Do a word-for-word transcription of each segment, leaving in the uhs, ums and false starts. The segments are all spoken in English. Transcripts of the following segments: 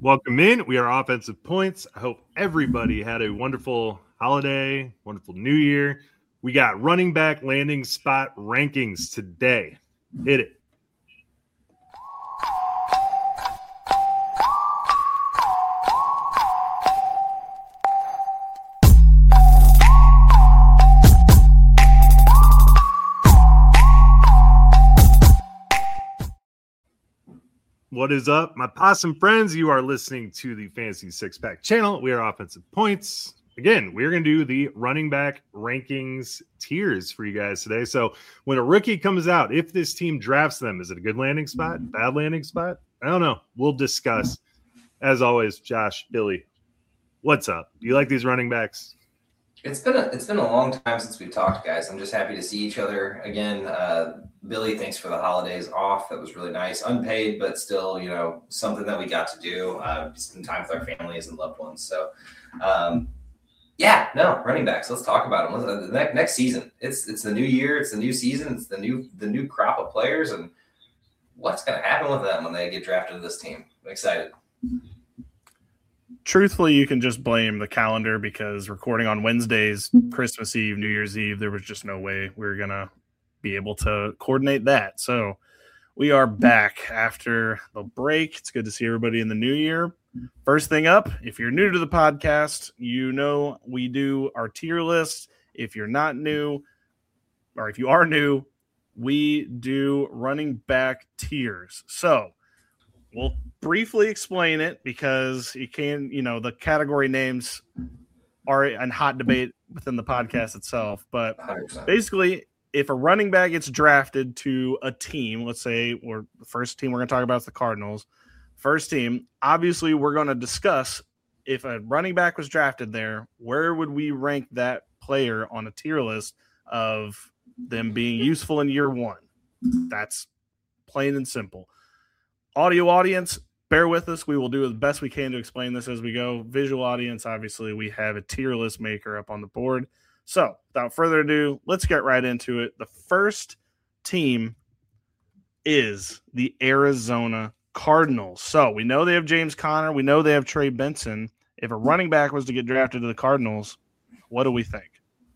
Welcome in. We are Offensive Points. I hope everybody had a wonderful holiday, wonderful new year. We got running back landing spot rankings today. Hit it. What is up, my possum friends? You are listening to the Fantasy Six Pack channel. We are Offensive Points. Again, we're going to do the running back rankings tiers for you guys today. So when a rookie comes out, if this team drafts them, is it a good landing spot, bad landing spot? I don't know. We'll discuss. As always, Josh, Billy, what's up? Do you like these running backs? It's been a it's been a long time since we've talked, guys. I'm just happy to see each other again. Uh, Billy, thanks for the holidays off. That was really nice, unpaid, but still, you know, something that we got to do. Uh, spend time with our families and loved ones. So, um, yeah, no running backs. Let's talk about them. Let's, uh, the next next season. It's it's the new year. It's the new season. It's the new the new crop of players, and what's going to happen with them when they get drafted to this team? I'm excited. Truthfully, you can just blame the calendar because recording on Wednesdays, Christmas Eve, New Year's Eve, there was just no way we were going to be able to coordinate that. So we are back after the break. It's good to see everybody in the new year. First thing up, if you're new to the podcast, you know we do our tier list. If you're not new, or if you are new, we do running back tiers. So we'll briefly explain it because you can, you know, the category names are in hot debate within the podcast itself. But one hundred percent. Basically, if a running back gets drafted to a team, let's say we're the first team we're going to talk about is the Cardinals. First team, obviously we're going to discuss if a running back was drafted there, where would we rank that player on a tier list of them being useful in year one? That's plain and simple. Audio audience, bear with us. We will do the best we can to explain this as we go. Visual audience, obviously, we have a tier list maker up on the board. So, without further ado, let's get right into it. The first team is the Arizona Cardinals. So, we know they have James Conner. We know they have Trey Benson. If a running back was to get drafted to the Cardinals, what do we think?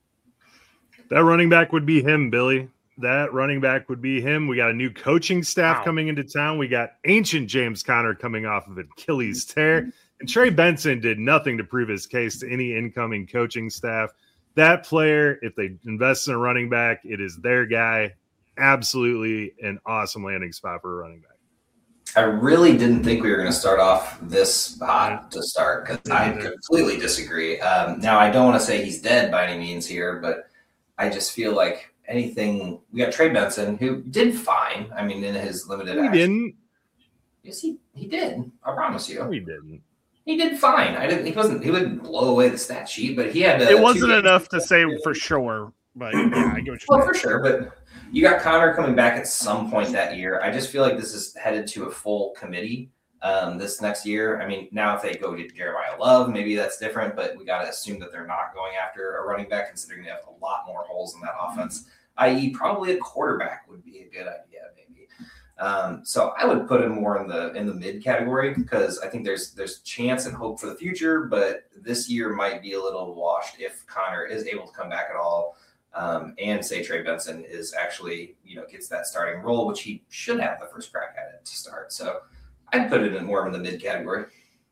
That running back would be him, Billy. That running back would be him. We got a new coaching staff wow. coming into town. We got ancient James Conner coming off of an Achilles tear. And Trey Benson did nothing to prove his case to any incoming coaching staff. That player, if they invest in a running back, it is their guy. Absolutely an awesome landing spot for a running back. I really didn't think we were going to start off this hot to start because I completely disagree. Um, now, I don't want to say he's dead by any means here, but I just feel like anything we got Trey Benson, who did fine. I mean, in his limited he action. didn't. Yes, he he did. I promise you. No, he didn't. He did fine. I didn't. He wasn't. He wouldn't blow away the stat sheet, but he had. Uh, it wasn't enough to say for sure. But yeah, I get what you're well, saying. for sure. But you got Conner coming back at some point that year. I just feel like this is headed to a full committee um, this next year. I mean, now if they go get Jeremiah Love, maybe that's different. But we got to assume that they're not going after a running back, considering they have a lot more holes in that offense. that is, probably a quarterback would be a good idea, maybe. Um, so I would put him more in the in the mid category because I think there's there's chance and hope for the future, but this year might be a little washed if Conner is able to come back at all, um, and say Trey Benson is actually you know gets that starting role, which he should have the first crack at it to start. So I'd put it in more in the mid category.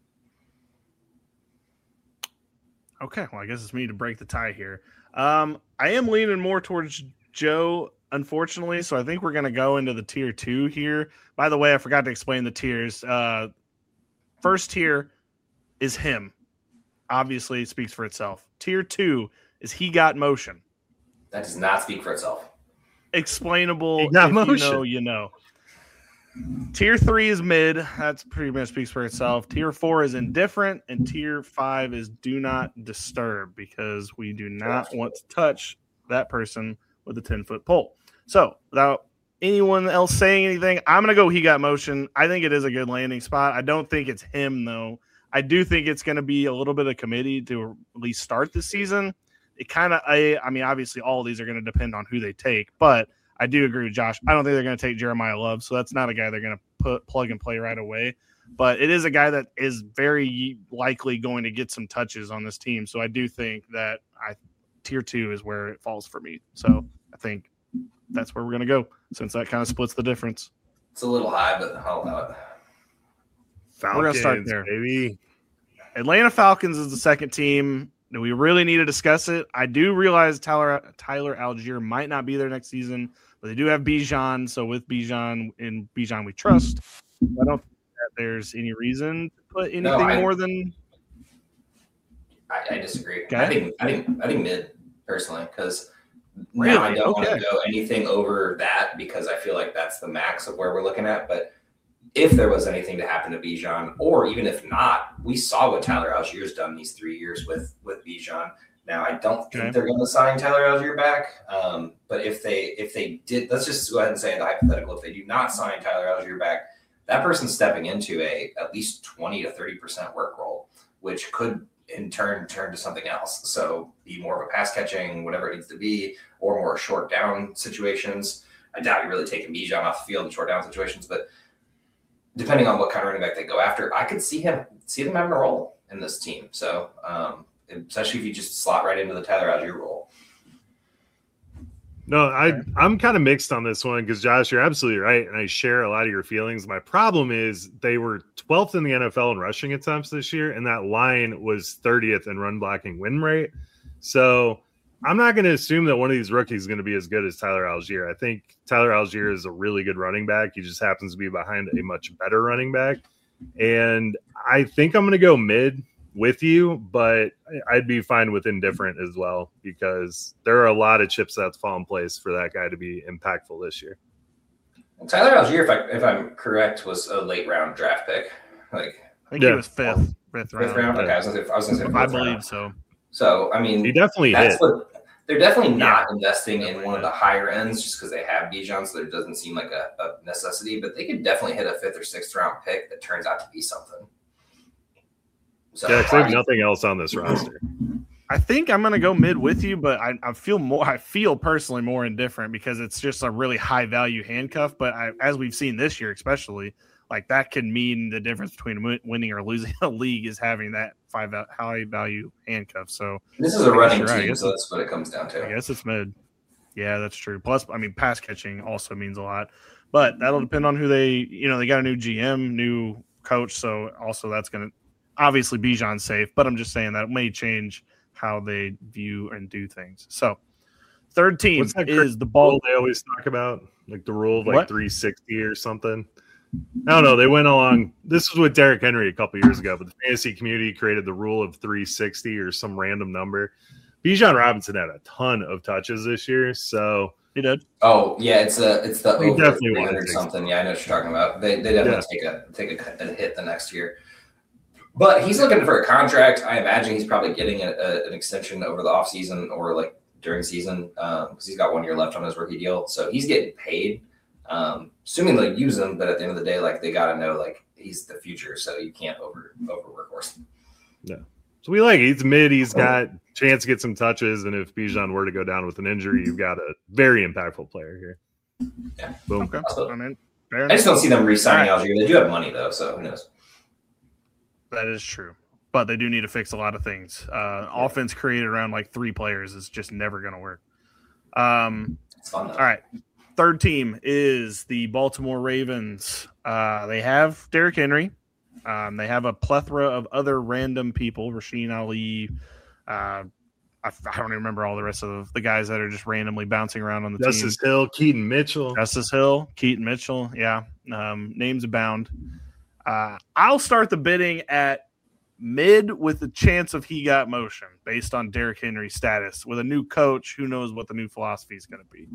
Okay, well I guess it's me to break the tie here. Um, I am leaning more towards Joe, unfortunately, so I think we're going to go into the tier two here. By the way, I forgot to explain the tiers. Uh, first tier is him. Obviously, it speaks for itself. Tier two is he got motion. That does not speak for itself. Explainable. He got if motion. You know, you know. Tier three is mid. That's pretty much speaks for itself. Tier four is indifferent, and tier five is do not disturb because we do not want to touch that person with a ten-foot pole. So, without anyone else saying anything, I'm going to go he got motion. I think it is a good landing spot. I don't think it's him, though. I do think it's going to be a little bit of committee to at least start this season. It kind of, I, I mean, obviously all of these are going to depend on who they take, but I do agree with Josh. I don't think they're going to take Jeremiah Love, so that's not a guy they're going to put plug and play right away. But it is a guy that is very likely going to get some touches on this team. So I do think that I tier two is where it falls for me. So I think that's where we're going to go, since that kind of splits the difference. It's a little high, but I'll allow it. Falcons, we're going to start there. Baby. Atlanta Falcons is the second team. We really need to discuss it. I do realize Tyler Tyler Algier might not be there next season, but they do have Bijan. So with Bijan, in Bijan we trust. I don't think that there's any reason to put anything No, I- more than I, I disagree. Okay. I think I think I think mid personally, because Really? now I don't want Okay. to go anything over that because I feel like that's the max of where we're looking at. But if there was anything to happen to Bijan, or even if not, we saw what Tyler Allgeier's done these three years with with Bijan. Now I don't think Okay. they're going to sign Tyler Algier back. Um, but if they if they did, let's just go ahead and say the hypothetical. If they do not sign Tyler Algier back, that person's stepping into a at least twenty to thirty percent work role, which could in turn turn to something else. So be more of a pass catching, whatever it needs to be, or more short down situations. I doubt you're really taking Bijan off the field in short down situations, but depending on what kind of running back they go after, I could see him see them having a role in this team. So um, especially if you just slot right into the Tyler Algier role. No, I I'm kind of mixed on this one because Josh, you're absolutely right, and I share a lot of your feelings. My problem is they were twelfth in the N F L in rushing attempts this year, and that line was thirtieth in run blocking win rate. So I'm not going to assume that one of these rookies is going to be as good as Tyler Algier. I think Tyler Algier is a really good running back. He just happens to be behind a much better running back, and I think I'm going to go mid with you, but I'd be fine with indifferent as well because there are a lot of chips that fall in place for that guy to be impactful this year. Tyler Algier, if I if I'm correct, was a late round draft pick. Like I think Yeah. he was fifth, fifth round. fifth round. Okay, I was gonna say, I was gonna say I fourth believe round. so. So I mean, He definitely that's hit. what they're definitely not Yeah. investing in Definitely one of the higher ends just because they have Bijan, so it doesn't seem like a, a necessity. But they could definitely hit a fifth or sixth round pick that turns out to be something. So Yeah, 'cause they I have mean, nothing else on this roster. I think I'm going to go mid with you, but I, I feel more. I feel personally more indifferent because it's just a really high value handcuff. But I, as we've seen this year, especially, like that could mean the difference between win- winning or losing a league is having that five val- high value handcuff. So this is a I guess running you're right. I team, guess so it's- that's what it comes down I to. guess it's mid. Yeah, that's true. Plus, I mean, pass catching also means a lot, but that'll depend on who they. You know, they got a new G M, new coach, so also that's going to obviously Bijan's safe. But I'm just saying that it may change how they view and do things. So, third team What's that is the Rule ball. they always talk about, like the rule of like What? three sixty or something. I don't know. They went along. This was with Derrick Henry a couple years ago, but the fantasy community created the rule of three sixty or some random number. Bijan Robinson had a ton of touches this year, so He did. Oh yeah, it's a it's the We over definitely three wanna hundred take something. Yeah, I know what you're talking about. They they definitely take a take a, a hit the next year. But he's looking for a contract. I imagine he's probably getting a, a, an extension over the offseason or like during season because um, he's got one year left on his rookie deal. So he's getting paid, um, assuming they use him. But at the end of the day, like they got to know like he's the future, so you can't over over workhorse. so we like it. He's mid. He's got chance to get some touches, and if Bijan were to go down with an injury, you've got a very impactful player here. Yeah. Boom. Okay. Also- I mean, fair I just enough. don't see them re-signing All Algier. They do have money though, so who knows? That is true. But they do need to fix a lot of things. Uh, Yeah. Offense created around like three players is just never going to work. Um, It's fun though. all right. Third team is the Baltimore Ravens. Uh, they have Derrick Henry. Um, they have a plethora of other random people, Rasheen Ali. Uh, I, I don't even remember all the rest of the guys that are just randomly bouncing around on the team. Justice Hill, Keaton Mitchell. Justice Hill, Keaton Mitchell. Yeah. Um, names abound. Uh, I'll start the bidding at mid with the chance of he got motion based on Derrick Henry's status. With a new coach, who knows what the new philosophy is going to be.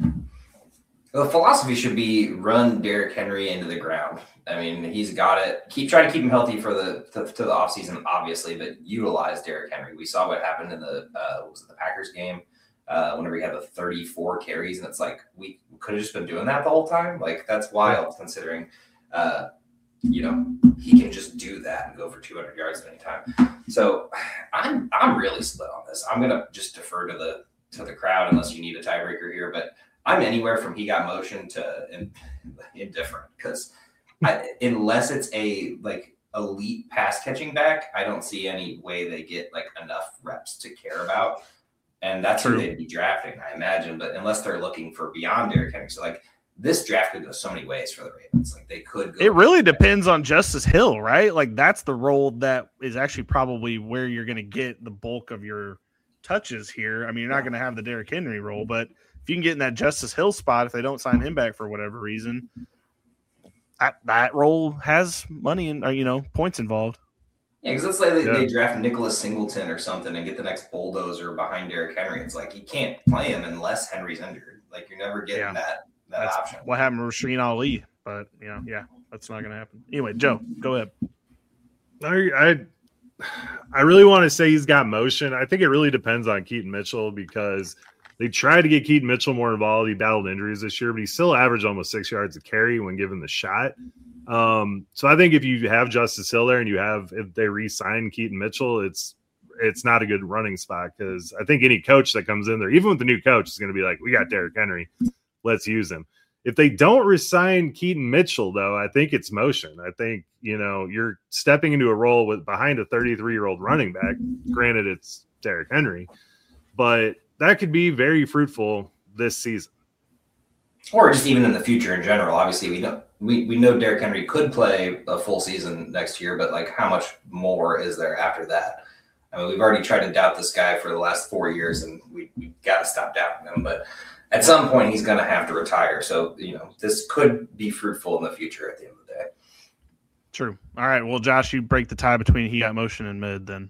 The philosophy should be run Derrick Henry into the ground. I mean, he's got it. Keep trying to keep him healthy for the to, to the offseason, obviously, but utilize Derrick Henry. We saw what happened in the uh, what was it, the Packers game uh, whenever he had the thirty-four carries, and it's like we could have just been doing that the whole time. Like that's wild considering, uh, you know, he can just do that and go for two hundred yards at any time. So I'm I'm really split on this. I'm gonna just defer to the to the crowd unless you need a tiebreaker here, but I'm anywhere from he got motion to in, indifferent because unless it's a like elite pass catching back, I don't see any way they get like enough reps to care about. And that's True. Who they'd be drafting, I imagine. But unless they're looking for beyond Derrick Henry, so like this draft could go so many ways for the Ravens. Like they could go. It really depends on Justice Hill, right? Like that's the role that is actually probably where you're going to get the bulk of your touches here. I mean, you're not going to have the Derrick Henry role, but if you can get in that Justice Hill spot, if they don't sign him back for whatever reason, that, that role has money and, you know, points involved. Yeah, because let's say they, yeah. they draft Nicholas Singleton or something and get the next bulldozer behind Derrick Henry. It's like you can't play him unless Henry's injured. Like you're never getting yeah. that that that's option. What happened to Rasheen Ali? But you know, yeah, that's not going to happen. Anyway, Joe, go ahead. I I, I really want to say he's got motion. I think it really depends on Keaton Mitchell because they tried to get Keaton Mitchell more involved. He battled injuries this year, but he still averaged almost six yards a carry when given the shot. Um, so I think if you have Justice Hill there and you have, if they re-sign Keaton Mitchell, it's, it's not a good running spot because I think any coach that comes in there, even with the new coach, is going to be like, we got Derrick Henry, let's use him. If they don't re-sign Keaton Mitchell, though, I think it's motion. I think, you know, you're stepping into a role with behind a thirty-three-year-old running back. Granted, it's Derrick Henry, but that could be very fruitful this season. Or just even in the future in general. Obviously, we know we, we know Derrick Henry could play a full season next year, but like how much more is there after that? I mean, we've already tried to doubt this guy for the last four years, and we, we've got to stop doubting him. But at some point, he's going to have to retire. So, you know, this could be fruitful in the future at the end of the day. True. All right. Well, Josh, you break the tie between he got motion and mid then.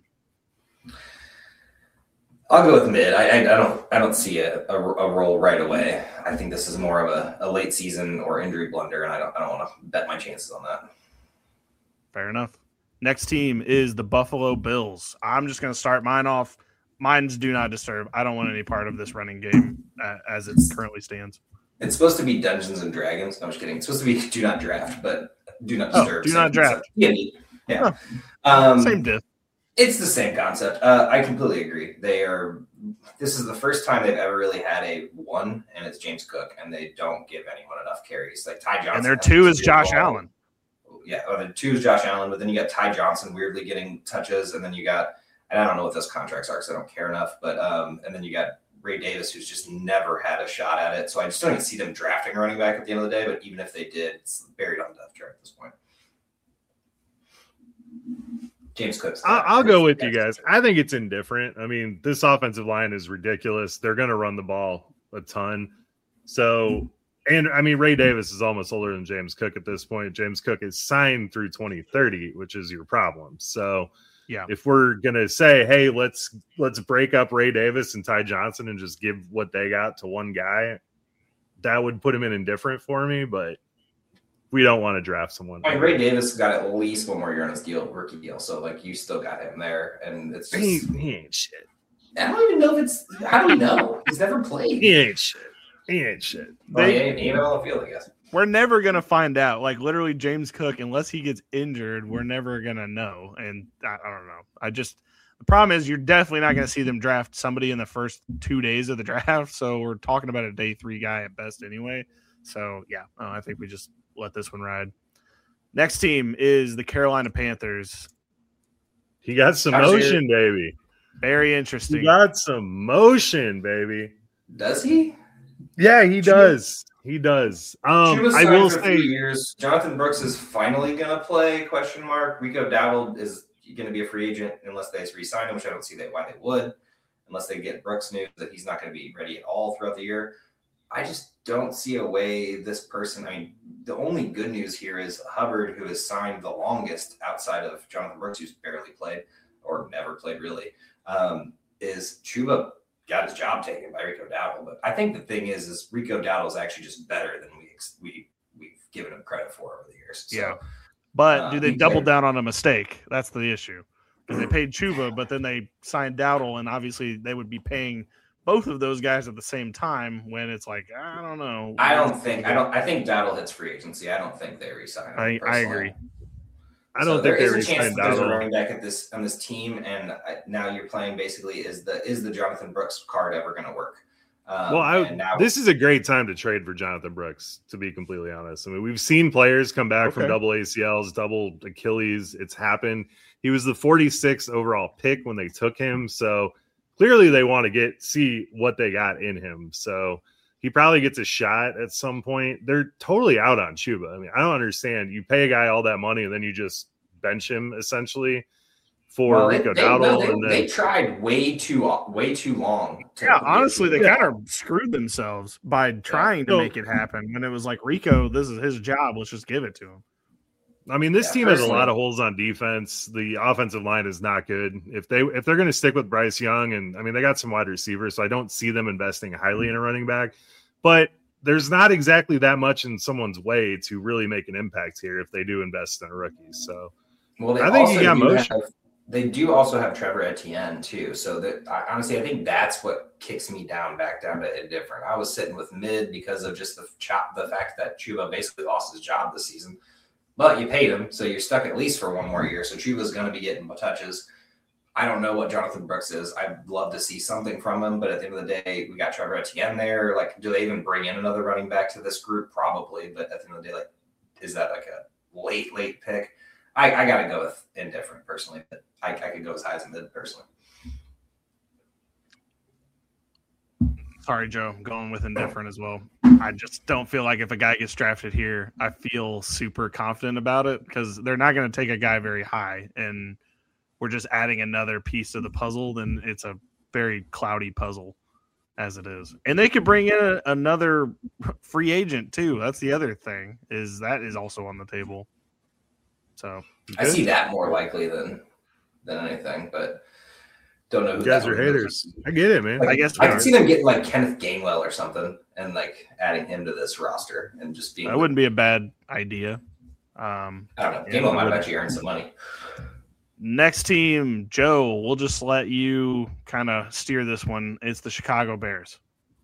I'll go with mid. I, I, I don't I don't see a, a, a role right away. I think this is more of a, a late season or injury blunder, and I don't I don't want to bet my chances on that. Fair enough. Next team is the Buffalo Bills. I'm just going to start mine off. Mine's do not disturb. I don't want any part of this running game uh, as it currently stands. It's supposed to be Dungeons and Dragons. No, I'm just kidding. It's supposed to be do not draft, but do not disturb. Oh, do not draft. Yeah. yeah. Huh. Um, Same diff. It's the same concept. Uh, I completely agree. They are. This is the first time they've ever really had a one, and it's James Cook, and they don't give anyone enough carries. Like Ty Johnson, and their two is Josh ball. Allen. Yeah, well, the two is Josh Allen, but then you got Ty Johnson weirdly getting touches, and then you got, and I don't know what those contracts are because I don't care enough, but um, and then you got Ray Davis, who's just never had a shot at it. So I just don't even see them drafting a running back at the end of the day. But even if they did, it's buried on the depth chart at this point. James Cook. I'll, I'll go with you guys. I think it's indifferent. I mean, this offensive line is ridiculous. They're going to run the ball a ton. So, and I mean, Ray Davis is almost older than James Cook at this point. James Cook is signed through twenty thirty, which is your problem. So, yeah, if we're going to say, hey, let's let's break up Ray Davis and Ty Johnson and just give what they got to one guy, that would put him in indifferent for me. But we don't want to draft someone. I mean, Ray Davis got at least one more year on his deal, rookie deal. So, like, you still got him there, and it's just he, he ain't shit. I don't even know if it's. How do we know? He's never played. He ain't shit. He ain't shit. Well, they, he ain't, he ain't on the field, I guess. We're never gonna find out. Like literally, James Cook, unless he gets injured, we're never gonna know. And I, I don't know. I just the problem is you're definitely not gonna see them draft somebody in the first two days of the draft. So we're talking about a day three guy at best, anyway. So yeah, uh, I think we just let this one ride. Next team is the Carolina Panthers. He got some How's motion, your... baby. Very interesting. He got some motion, baby. Does he? Yeah, he does. He does. Um, I will for say, years. Jonathan Brooks is finally going to play. Question mark. Rico Dowdle is going to be a free agent unless they re-sign him, which I don't see that why they would, unless they get Brooks news that he's not going to be ready at all throughout the year. I just don't see a way this person. I mean, the only good news here is Hubbard, who has signed the longest outside of Jonathan Brooks, who's barely played or never played really, um, is Chuba got his job taken by Rico Dowdle. But I think the thing is, is Rico Dowdle is actually just better than we we we've given him credit for over the years. So, yeah, but uh, do they double played. down on a mistake? That's the issue. Because they paid Chuba, but then they signed Dowdle, and obviously they would be paying both of those guys at the same time. When it's like, I don't know. I don't think I don't. I think Dowdle hits free agency. I don't think they resign him. I, I agree. I don't so think there they is a chance that Dowdle. there's a running back at this on this team, and I, now you're playing basically is the is the Jonathan Brooks card ever going to work? Um, well, I, now, this is a great time to trade for Jonathan Brooks, to be completely honest. I mean, we've seen players come back okay. from double A C Ls, double Achilles. It's happened. He was the forty-sixth overall pick when they took him. So clearly they want to get see what they got in him. So he probably gets a shot at some point. They're totally out on Chuba. I mean, I don't understand. You pay a guy all that money and then you just bench him essentially for well, Rico they, Dowdle. No, they, and then, they tried way too way too long. To yeah, honestly, they yeah. kind of screwed themselves by trying yeah. to so, make it happen. When it was like, Rico, this is his job. Let's just give it to him. I mean, this yeah, team has a lot of holes on defense. The offensive line is not good. If they if they're going to stick with Bryce Young, and I mean, they got some wide receivers, so I don't see them investing highly in a running back. But there's not exactly that much in someone's way to really make an impact here if they do invest in a rookie. So, well, I think he got motion. Have, they do also have Trevor Etienne too. So that I, honestly, I think that's what kicks me down back down to indifferent. I was sitting with mid because of just the chop, the fact that Chuba basically lost his job this season. But you paid him, so you're stuck at least for one more year. So Chuba's going to be getting touches. I don't know what Jonathan Brooks is. I'd love to see something from him, but at the end of the day, we got Trevor Etienne there. Like, do they even bring in another running back to this group? Probably, but at the end of the day, like, is that like a late, late pick? I, I got to go with indifferent personally, but I, I could go as high as mid personally. Sorry, Joe. I'm going with indifferent as well. I just don't feel like if a guy gets drafted here, I feel super confident about it because they're not going to take a guy very high, and we're just adding another piece to the puzzle. Then it's a very cloudy puzzle as it is. And they could bring in a, another free agent too. That's the other thing is that is also on the table. So I see that more likely than than anything, but. Don't know who you guys are haters. Is. I get it, man. Like, I guess I can see them getting like Kenneth Gainwell or something and like adding him to this roster and just being. That wouldn't be a bad idea. Um, I don't know. Gainwell might have actually earned some money. Next team, Joe. We'll just let you kind of steer this one. It's the Chicago Bears.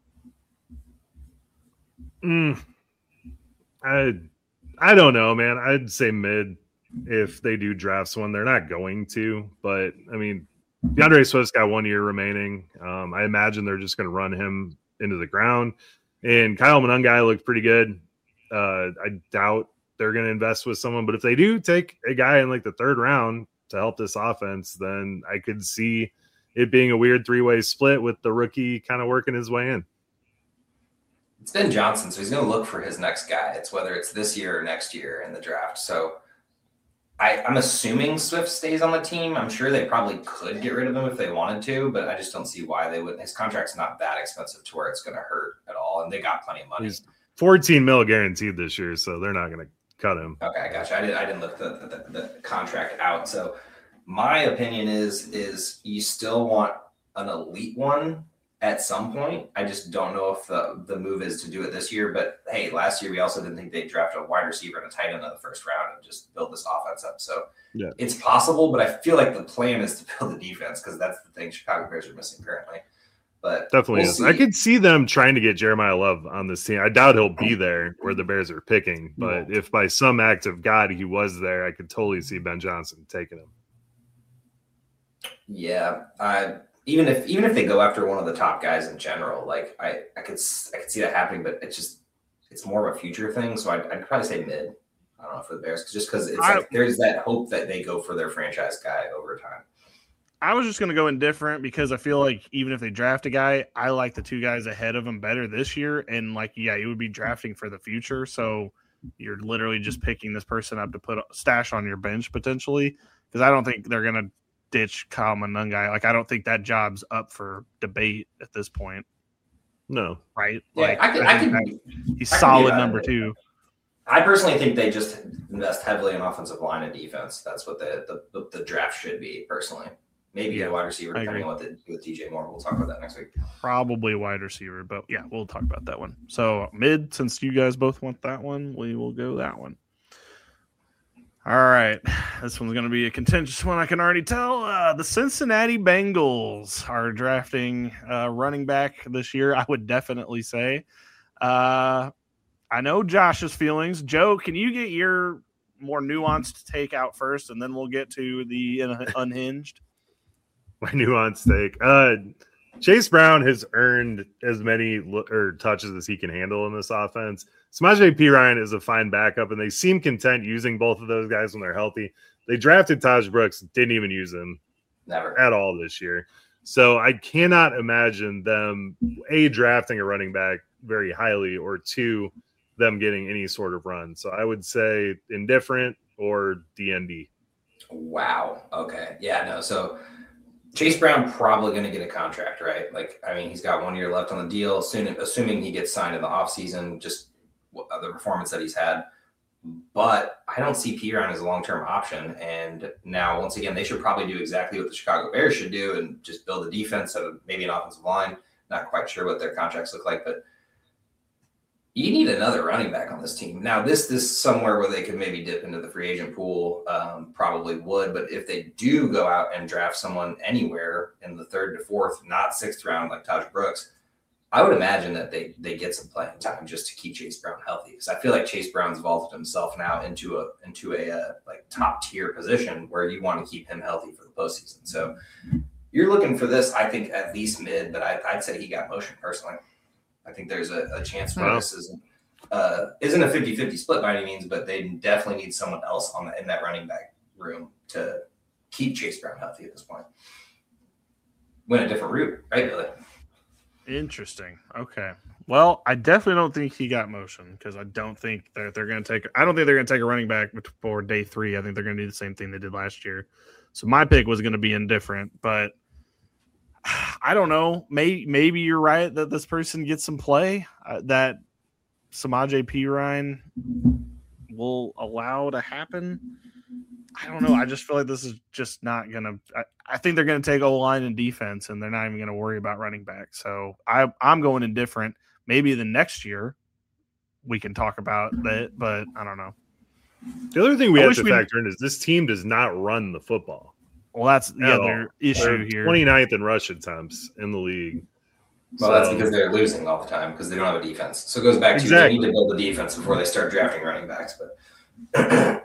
Mm, I I don't know, man. I'd say mid if they do draft someone. They're not going to, but I mean. DeAndre Swift's got one year remaining. Um, I imagine they're just going to run him into the ground. And Kyle Monangai looked pretty good. Uh, I doubt they're going to invest with someone. But if they do take a guy in like the third round to help this offense, then I could see it being a weird three-way split with the rookie kind of working his way in. It's Ben Johnson, so he's going to look for his next guy. It's whether it's this year or next year in the draft. So I, I'm assuming Swift stays on the team. I'm sure they probably could get rid of him if they wanted to, but I just don't see why they wouldn't. His contract's not that expensive to where it's going to hurt at all, and they got plenty of money. He's fourteen mil guaranteed this year, so they're not going to cut him. Okay, I gotcha. I didn't. I didn't look the, the the contract out. So my opinion is is you still want an elite one at some point. I just don't know if the, the move is to do it this year. But hey, last year we also didn't think they'd draft a wide receiver and a tight end in the first round and just build this offense up. So yeah, it's possible, but I feel like the plan is to build the defense because that's the thing Chicago Bears are missing currently. But definitely we'll is. see. I could see them trying to get Jeremiah Love on this team. I doubt he'll be there where the Bears are picking, but if by some act of God he was there, I could totally see Ben Johnson taking him. Yeah, I. Even if even if they go after one of the top guys in general, like I, I could I could see that happening, but it's just it's more of a future thing. So I'd, I'd probably say mid. I don't know for the Bears, just because it's I, like there's that hope that they go for their franchise guy over time. I was just going to go indifferent because I feel like even if they draft a guy, I like the two guys ahead of him better this year. And like, yeah, you would be drafting for the future, so you're literally just picking this person up to put a stash on your bench potentially. Because I don't think they're going to ditch Kyle Monangai. Like, I don't think that job's up for debate at this point. No, right? Yeah, like, I could, I I could, that, he's I could solid number two. I personally think they just invest heavily in offensive line and defense. That's what the the, the draft should be. Personally, maybe yeah, a wide receiver, depending on what they do with D J Moore. We'll talk about that next week. Probably a wide receiver, but yeah, we'll talk about that one. So mid, since you guys both want that one, we will go that one. All right, this one's going to be a contentious one. I can already tell. Uh, the Cincinnati Bengals are drafting uh, running back this year. I would definitely say. Uh, I know Josh's feelings. Joe, can you get your more nuanced take out first, and then we'll get to the unhinged? My nuanced take. Uh, Chase Brown has earned as many lo- or touches as he can handle in this offense. Samaje Perine is a fine backup, and they seem content using both of those guys when they're healthy. They drafted Taj Brooks, didn't even use him Never at all this year. So I cannot imagine them, A, drafting a running back very highly, or two, them getting any sort of run. So I would say indifferent or D N D. Wow. Okay. Yeah, no. So Chase Brown probably going to get a contract, right? Like, I mean, he's got one year left on the deal, soon, assuming he gets signed in the offseason, just the performance that he's had. But I don't see Perine as a long-term option. And now, once again, they should probably do exactly what the Chicago Bears should do and just build a defense of maybe an offensive line. Not quite sure what their contracts look like, but you need another running back on this team. Now, this this somewhere where they could maybe dip into the free agent pool, um, probably would. But if they do go out and draft someone anywhere in the third to fourth, not sixth round like Taj Brooks, I would imagine that they they get some playing time just to keep Chase Brown healthy. Because I feel like Chase Brown's vaulted himself now into a into a uh, like top tier position where you want to keep him healthy for the postseason. So you're looking for this, I think, at least mid, but I, I'd say he got motion personally. I think there's a, a chance where wow. this isn't uh, isn't a fifty-fifty split by any means, but they definitely need someone else on the, in that running back room to keep Chase Brown healthy at this point. Win a different route, right, Billy? Interesting. Okay. Well, I definitely don't think he got motion because I don't think that they're going to take. I don't think they're going to take a running back before day three. I think they're going to do the same thing they did last year. So my pick was going to be indifferent, but I don't know. Maybe maybe you're right that this person gets some play uh, that Samaje Perine will allow to happen. I don't know. I just feel like this is just not going to – I think they're going to take O-line and defense, and they're not even going to worry about running back. So I, I'm going indifferent. Maybe the next year we can talk about that, but I don't know. The other thing we I have wish to we- factor in is this team does not run the football. Well, that's the At other all. issue They're here. twenty-ninth in rush attempts in the league. Well, So- that's because they're losing all the time because they don't have a defense. So it goes back to Exactly. they need to build a defense before they start drafting running backs. But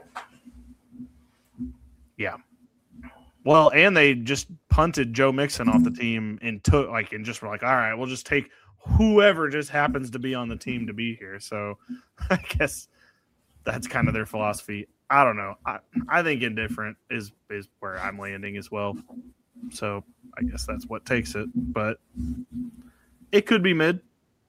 Yeah. Well, and they just punted Joe Mixon off the team and took like and just were like, all right, we'll just take whoever just happens to be on the team to be here. So I guess that's kind of their philosophy. I don't know. I, I think indifferent is is where I'm landing as well. So I guess that's what takes it. But it could be mid.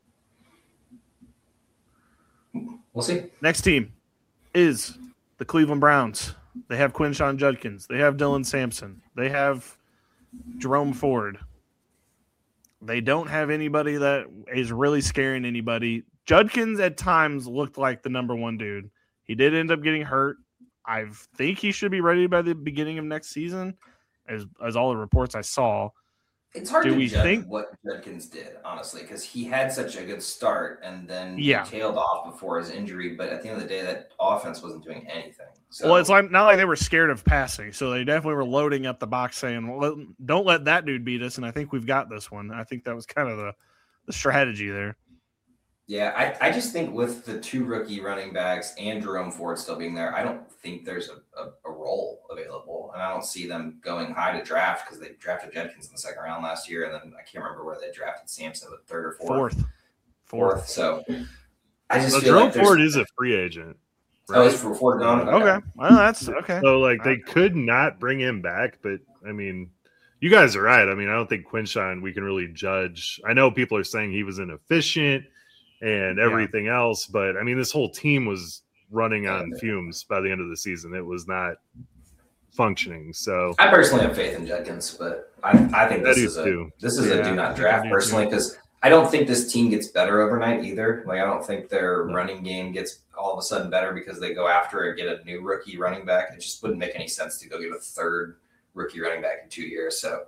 we'll see. Next team is the Cleveland Browns. They have Quinshawn Judkins. They have Dylan Sampson. They have Jerome Ford. They don't have anybody that is really scaring anybody. Judkins at times looked like the number one dude. He did end up getting hurt. I think he should be ready by the beginning of next season, as as all the reports I saw. It's hard Do to we judge think- what Judkins did, honestly, because he had such a good start and then Yeah. he tailed off before his injury. But at the end of the day, that offense wasn't doing anything. So, Well, it's like not like they were scared of passing, so they definitely were loading up the box, saying, "Well, don't let that dude beat us." And I think we've got this one. I think that was kind of the the strategy there. yeah, I, I just think with the two rookie running backs and Jerome Ford still being there, I don't think there's a, a, a role available. And I don't see them going high to draft because they drafted Judkins in the second round last year. And then I can't remember where they drafted Sampson, but third or fourth. Fourth, Fourth. So I just So feel Jerome like there's- Ford is a free agent. Oh, is for Ford gone? Okay, well that's okay. So, like, they could not bring him back, but, I mean, you guys are right. I mean, I don't think Quinshawn we can really judge. I know people are saying he was inefficient and everything else, but, I mean, this whole team was running on fumes by the end of the season. It was not functioning. So, I personally have faith in Judkins, but I, I think I this do is a too. this is Yeah, a do I not think I draft do personally too. because I don't think this team gets better overnight either. Like I don't think their No. running game gets all of a sudden better because they go after and get a new rookie running back. It just wouldn't make any sense to go get a third rookie running back in two years. So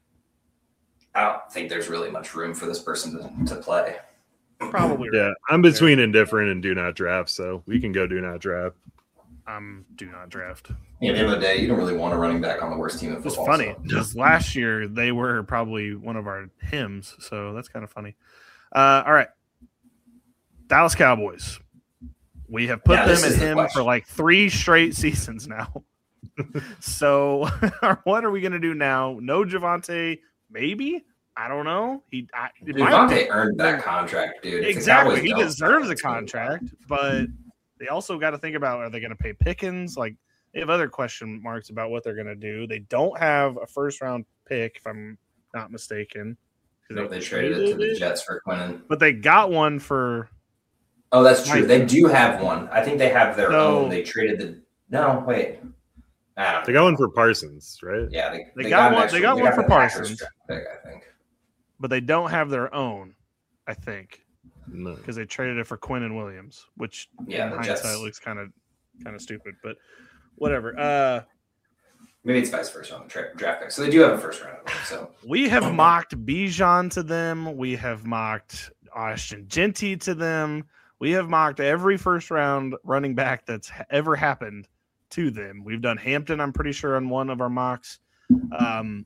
I don't think there's really much room for this person to, to play. Probably. yeah, I'm between indifferent and do not draft, so we can go do not draft. Um, do not draft. Yeah, at the end of the day, you don't really want a running back on the worst team in It's football. funny so. because last year they were probably one of our hymns, so that's kind of funny. Uh, all right, Dallas Cowboys. We have put Yeah, them this at is the him question. for like three straight seasons now. So what are we going to do now? No Javante, maybe. I don't know. He I, Javonte earned that contract, dude. If exactly. He deserves a contract, but they also got to think about, are they going to pay Pickens? Like, they have other question marks about what they're going to do. They don't have a first round pick, if I'm not mistaken. No, they, they traded, traded it to the Jets for Quinnen. But they got one for. Oh, that's true. They do have one. I think they have their no. own. They traded the. No, wait. They got one for Parsons, right? Yeah, they, they, they got, got one. Extra, they got they one got for Parsons, pick, I think. But they don't have their own. I think no, because they traded it for Quinnen Williams, which yeah, in the hindsight Jets. looks kind of kind of stupid, but whatever. Uh, Maybe it's vice versa on the tra- draft pick. So they do have a first round. So we have mocked Bijan to them. We have mocked Ashton Genty to them. We have mocked every first round running back that's ever happened to them. We've done Hampton, I'm pretty sure, on one of our mocks. Um,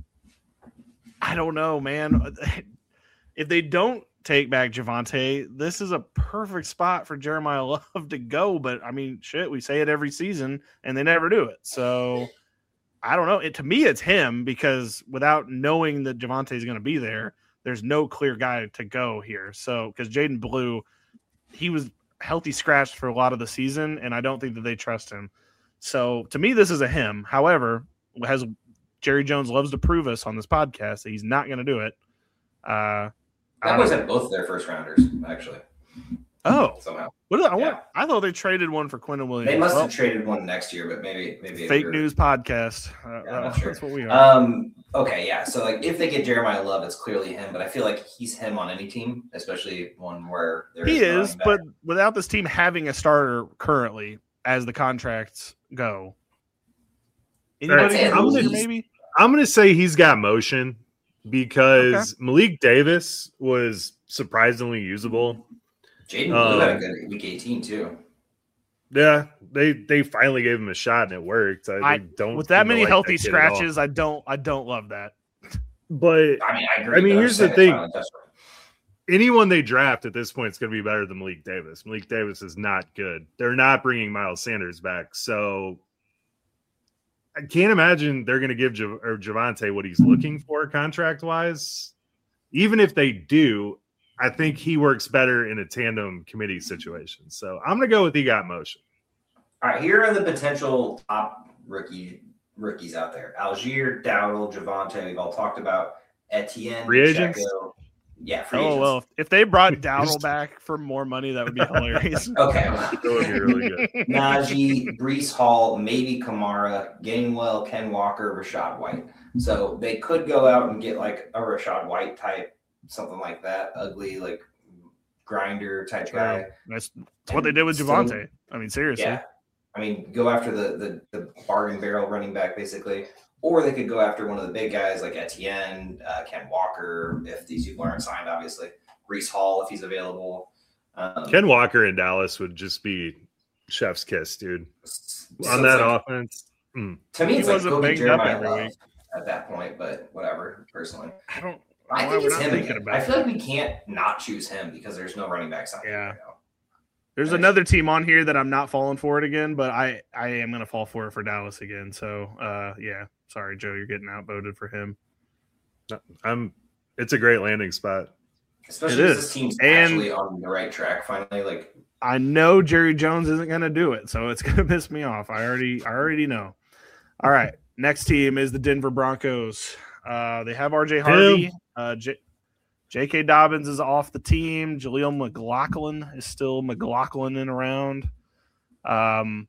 I don't know, man. If they don't take back Javonte, this is a perfect spot for Jeremiah Love to go. But, I mean, shit, we say it every season, and they never do it. So, I don't know. It, to me, it's him because without knowing that Javonte is going to be there, there's no clear guy to go here. So, because Jaden Blue, he was healthy scratched for a lot of the season, and I don't think that they trust him. So, to me, this is a him. However, has Jerry Jones loves to prove us on this podcast that he's not going to do it. Uh, Cowboys have both their first rounders, actually. Oh, somehow. What did I, yeah. want? I thought they traded one for Quinnen Williams. They must well, have traded one next year, but maybe maybe fake news podcast. Uh, yeah, uh, sure. That's what we are. Um, okay, yeah. So like, if they get Jeremiah Love, it's clearly him. But I feel like he's him on any team, especially one where there he is. is, but without this team having a starter currently, as the contracts go, anybody right, gonna, gonna, maybe. I'm going to say he's got motion because okay. Malik Davis was surprisingly usable. Jaden Blue um, had a good week eighteen too. Yeah, they they finally gave him a shot and it worked. I, I don't with that many like healthy that scratches. I don't I don't love that. But I mean, I agree. I mean, here's the thing: anyone they draft at this point is going to be better than Malik Davis. Malik Davis is not good. They're not bringing Miles Sanders back, so I can't imagine they're going to give Jav- or Javonte what he's looking for contract wise. Even if they do, I think he works better in a tandem committee situation. So I'm going to go with he got motion. All right, here are the potential top rookie rookies out there: Algier, Dowdle, Javonte. We've all talked about Etienne, free agents. Checo. Yeah, free oh agents. well, if they brought Dowdle back for more money, that would be hilarious. Okay, that would be really good. Najee, Breece Hall, maybe Kamara, Gainwell, Ken Walker, Rashad White. So they could go out and get like a Rashad White type, something like that, ugly like grinder type True. guy. That's, that's what they did with Javonte. I mean, seriously. Yeah. I mean, go after the, the the bargain barrel running back, basically. Or they could go after one of the big guys like Etienne, uh, Ken Walker, if these people aren't signed, obviously. Breece Hall, if he's available. Um, Ken Walker in Dallas would just be chef's kiss, dude. So on that like, offense. Mm. To me, it's he like go get Jeremiah Love week. at that point, but whatever, personally. I don't I think it's him again. about I feel that. like we can't not choose him because there's no running backs out Yeah. there right now. There's another team on here that I'm not falling for it again, but I, I am going to fall for it for Dallas again. So, uh, yeah. Sorry, Joe, you're getting outvoted for him. I'm. It's a great landing spot. Especially It because is. this team's And- actually on the right track finally. Like, I know Jerry Jones isn't going to do it, so it's going to piss me off. I already, I already know. All right, next team is the Denver Broncos. Uh, they have R J Harvey. Uh, J- J.K. Dobbins is off the team. Jaleel McLaughlin is still McLaughlin around. Um,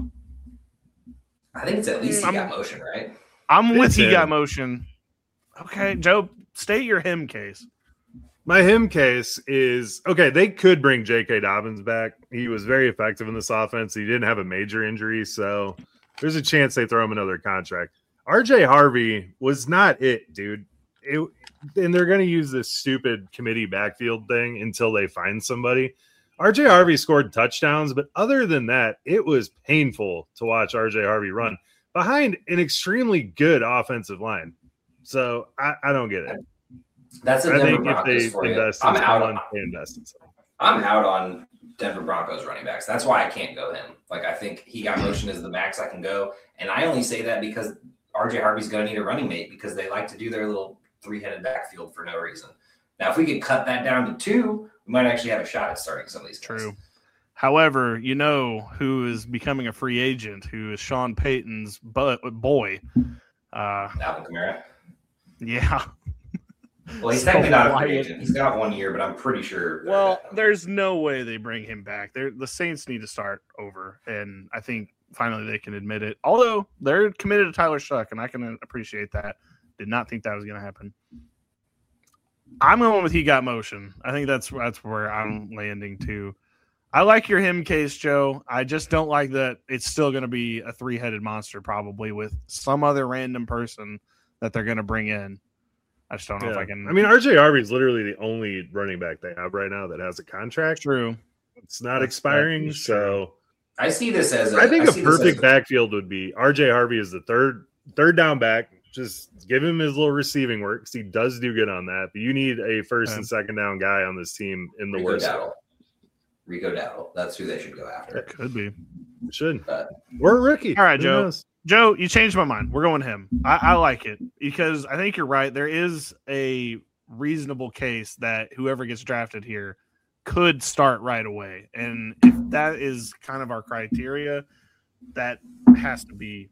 I think it's at least he I'm- got motion, right? I'm with It's he got him. motion. Okay, Joe, state your him case. My him case is okay. They could bring J K. Dobbins back. He was very effective in this offense. He didn't have a major injury, so there's a chance they throw him another contract. R J Harvey was not it, dude. It, and they're going to use this stupid committee backfield thing until they find somebody. R J Harvey scored touchdowns, but other than that, it was painful to watch R J Harvey run behind an extremely good offensive line. So I, I don't get it. That's a I Denver think if Broncos they for you. invest in I'm out someone, on they invest in someone. I'm out on Denver Broncos running backs. That's why I can't go him. Like I think he got motion as the max I can go, and I only say that because R J Harvey's going to need a running mate because they like to do their little three-headed backfield for no reason. Now, if we could cut that down to two, we might actually have a shot at starting some of these guys. True. However, you know who is becoming a free agent, who is Sean Payton's but boy. Uh, Alvin Kamara. Yeah. Well, he's So technically not a why free would- agent. He's got one year, but I'm pretty sure. they're Well, gonna- there's no way they bring him back. They're, the Saints need to start over, and I think finally they can admit it. Although they're committed to Tyler Shuck, and I can appreciate that. Did not think that was going to happen. I'm going with he got motion. I think that's that's where I'm landing too. I like your him case, Joe. I just don't like that it's still going to be a three-headed monster, probably with some other random person that they're going to bring in. I just don't know Yeah. if I can. I mean, R J Harvey is literally the only running back they have right now that has a contract. true. It's not That's- expiring, that is so I see this as a, I think I a see this as perfect a- backfield would be R J Harvey is the third third down back. Just give him his little receiving work because he does do good on that. But you need a first Yeah. and second down guy on this team in the Rico worst. Dowdle. Rico Dowdle. That's who they should go after. Could be. Should But- we're a rookie. All right, Who Joe. knows? Joe, you changed my mind. We're going him. I, I like it because I think you're right. There is a reasonable case that whoever gets drafted here could start right away. And if that is kind of our criteria, that has to be,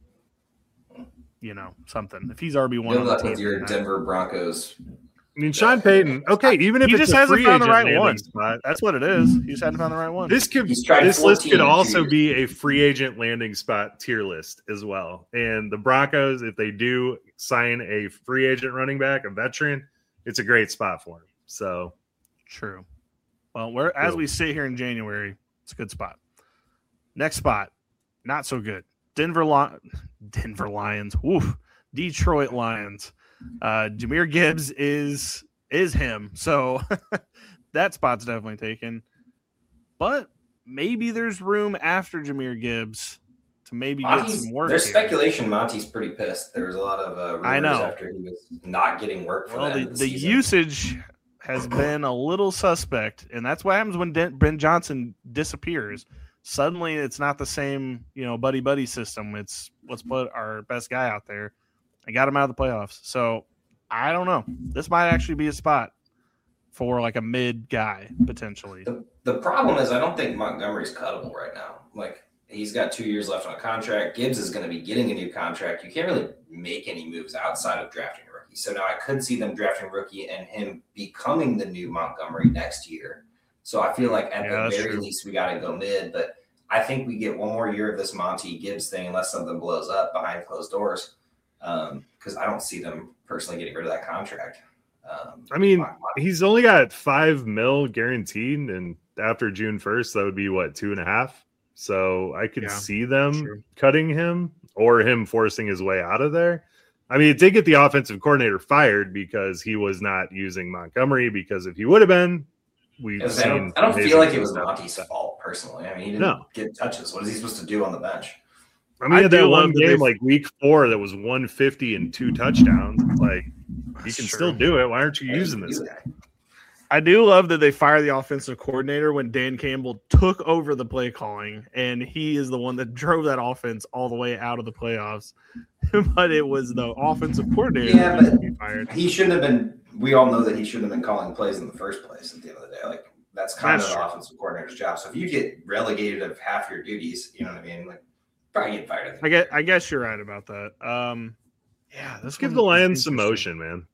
you know, something. If he's R B one Good on the luck team, with your then Denver Broncos. I mean, Sean Payton. Okay, even if He it's just a hasn't free found the agent right landing one. spot, that's what it is. He just hadn't found the right one. this could He's tried this list fourteen could in two also years. be a free agent landing spot tier list as well. And the Broncos, if they do sign a free agent running back, a veteran, it's a great spot for him. So True. Well, we're as Cool. we sit here in January, it's a good spot. Next spot, not so good. Denver Lions. Denver Lions. Woof. Detroit Lions. Uh, Jahmyr Gibbs is is him. So that spot's definitely taken. But maybe there's room after Jahmyr Gibbs to maybe get Monty's, some work. there's here. speculation Monty's pretty pissed. There was a lot of uh, rumors I know. after he was not getting work for Well, the, the, end of the season. usage has been a little suspect, and that's what happens when Den- Ben Johnson disappears. Suddenly, it's not the same, you know, buddy buddy system. It's let's put our best guy out there. I got him out of the playoffs, so I don't know. This might actually be a spot for like a mid guy potentially. The, the problem is I don't think Montgomery's cuttable right now. Like he's got two years left on a contract. Gibbs is going to be getting a new contract. You can't really make any moves outside of drafting a rookie. So now I could see them drafting a rookie and him becoming the new Montgomery next year. So I feel like at Yeah, the that's very true. least we got to go mid. But I think we get one more year of this Monty Gibbs thing unless something blows up behind closed doors. Because I don't see them personally getting rid of that contract. Um, I mean, why- why- he's only got five mil guaranteed, and after June first, that would be what, two and a half. So I could Yeah, see them true. cutting him or him forcing his way out of there. I mean, it did get the offensive coordinator fired because he was not using Montgomery. Because if he would have been, we've I seen. don't, I don't amazing feel like it was stuff. Monty's fault personally. I mean, he didn't No. get touches. What is he supposed to do on the bench? I mean, I he had that do one love that game they- like week four that was one fifty and two touchdowns. Like, you That's can true. still do it. Why aren't you Hey, using you this do guy? that. I do love that they fire the offensive coordinator when Dan Campbell took over the play calling, and he is the one that drove that offense all the way out of the playoffs. But it was the offensive coordinator Yeah, that needs to but- be fired. He shouldn't have been. We all know that he shouldn't have been calling plays in the first place. At the end of the day, like that's kind That's of true. the offensive coordinator's job. So if you get relegated of half your duties, you know what I mean? Like probably get fired. I guess I guess you're right about that. Um, yeah, this Let's give one the is Lions some interesting. motion, man.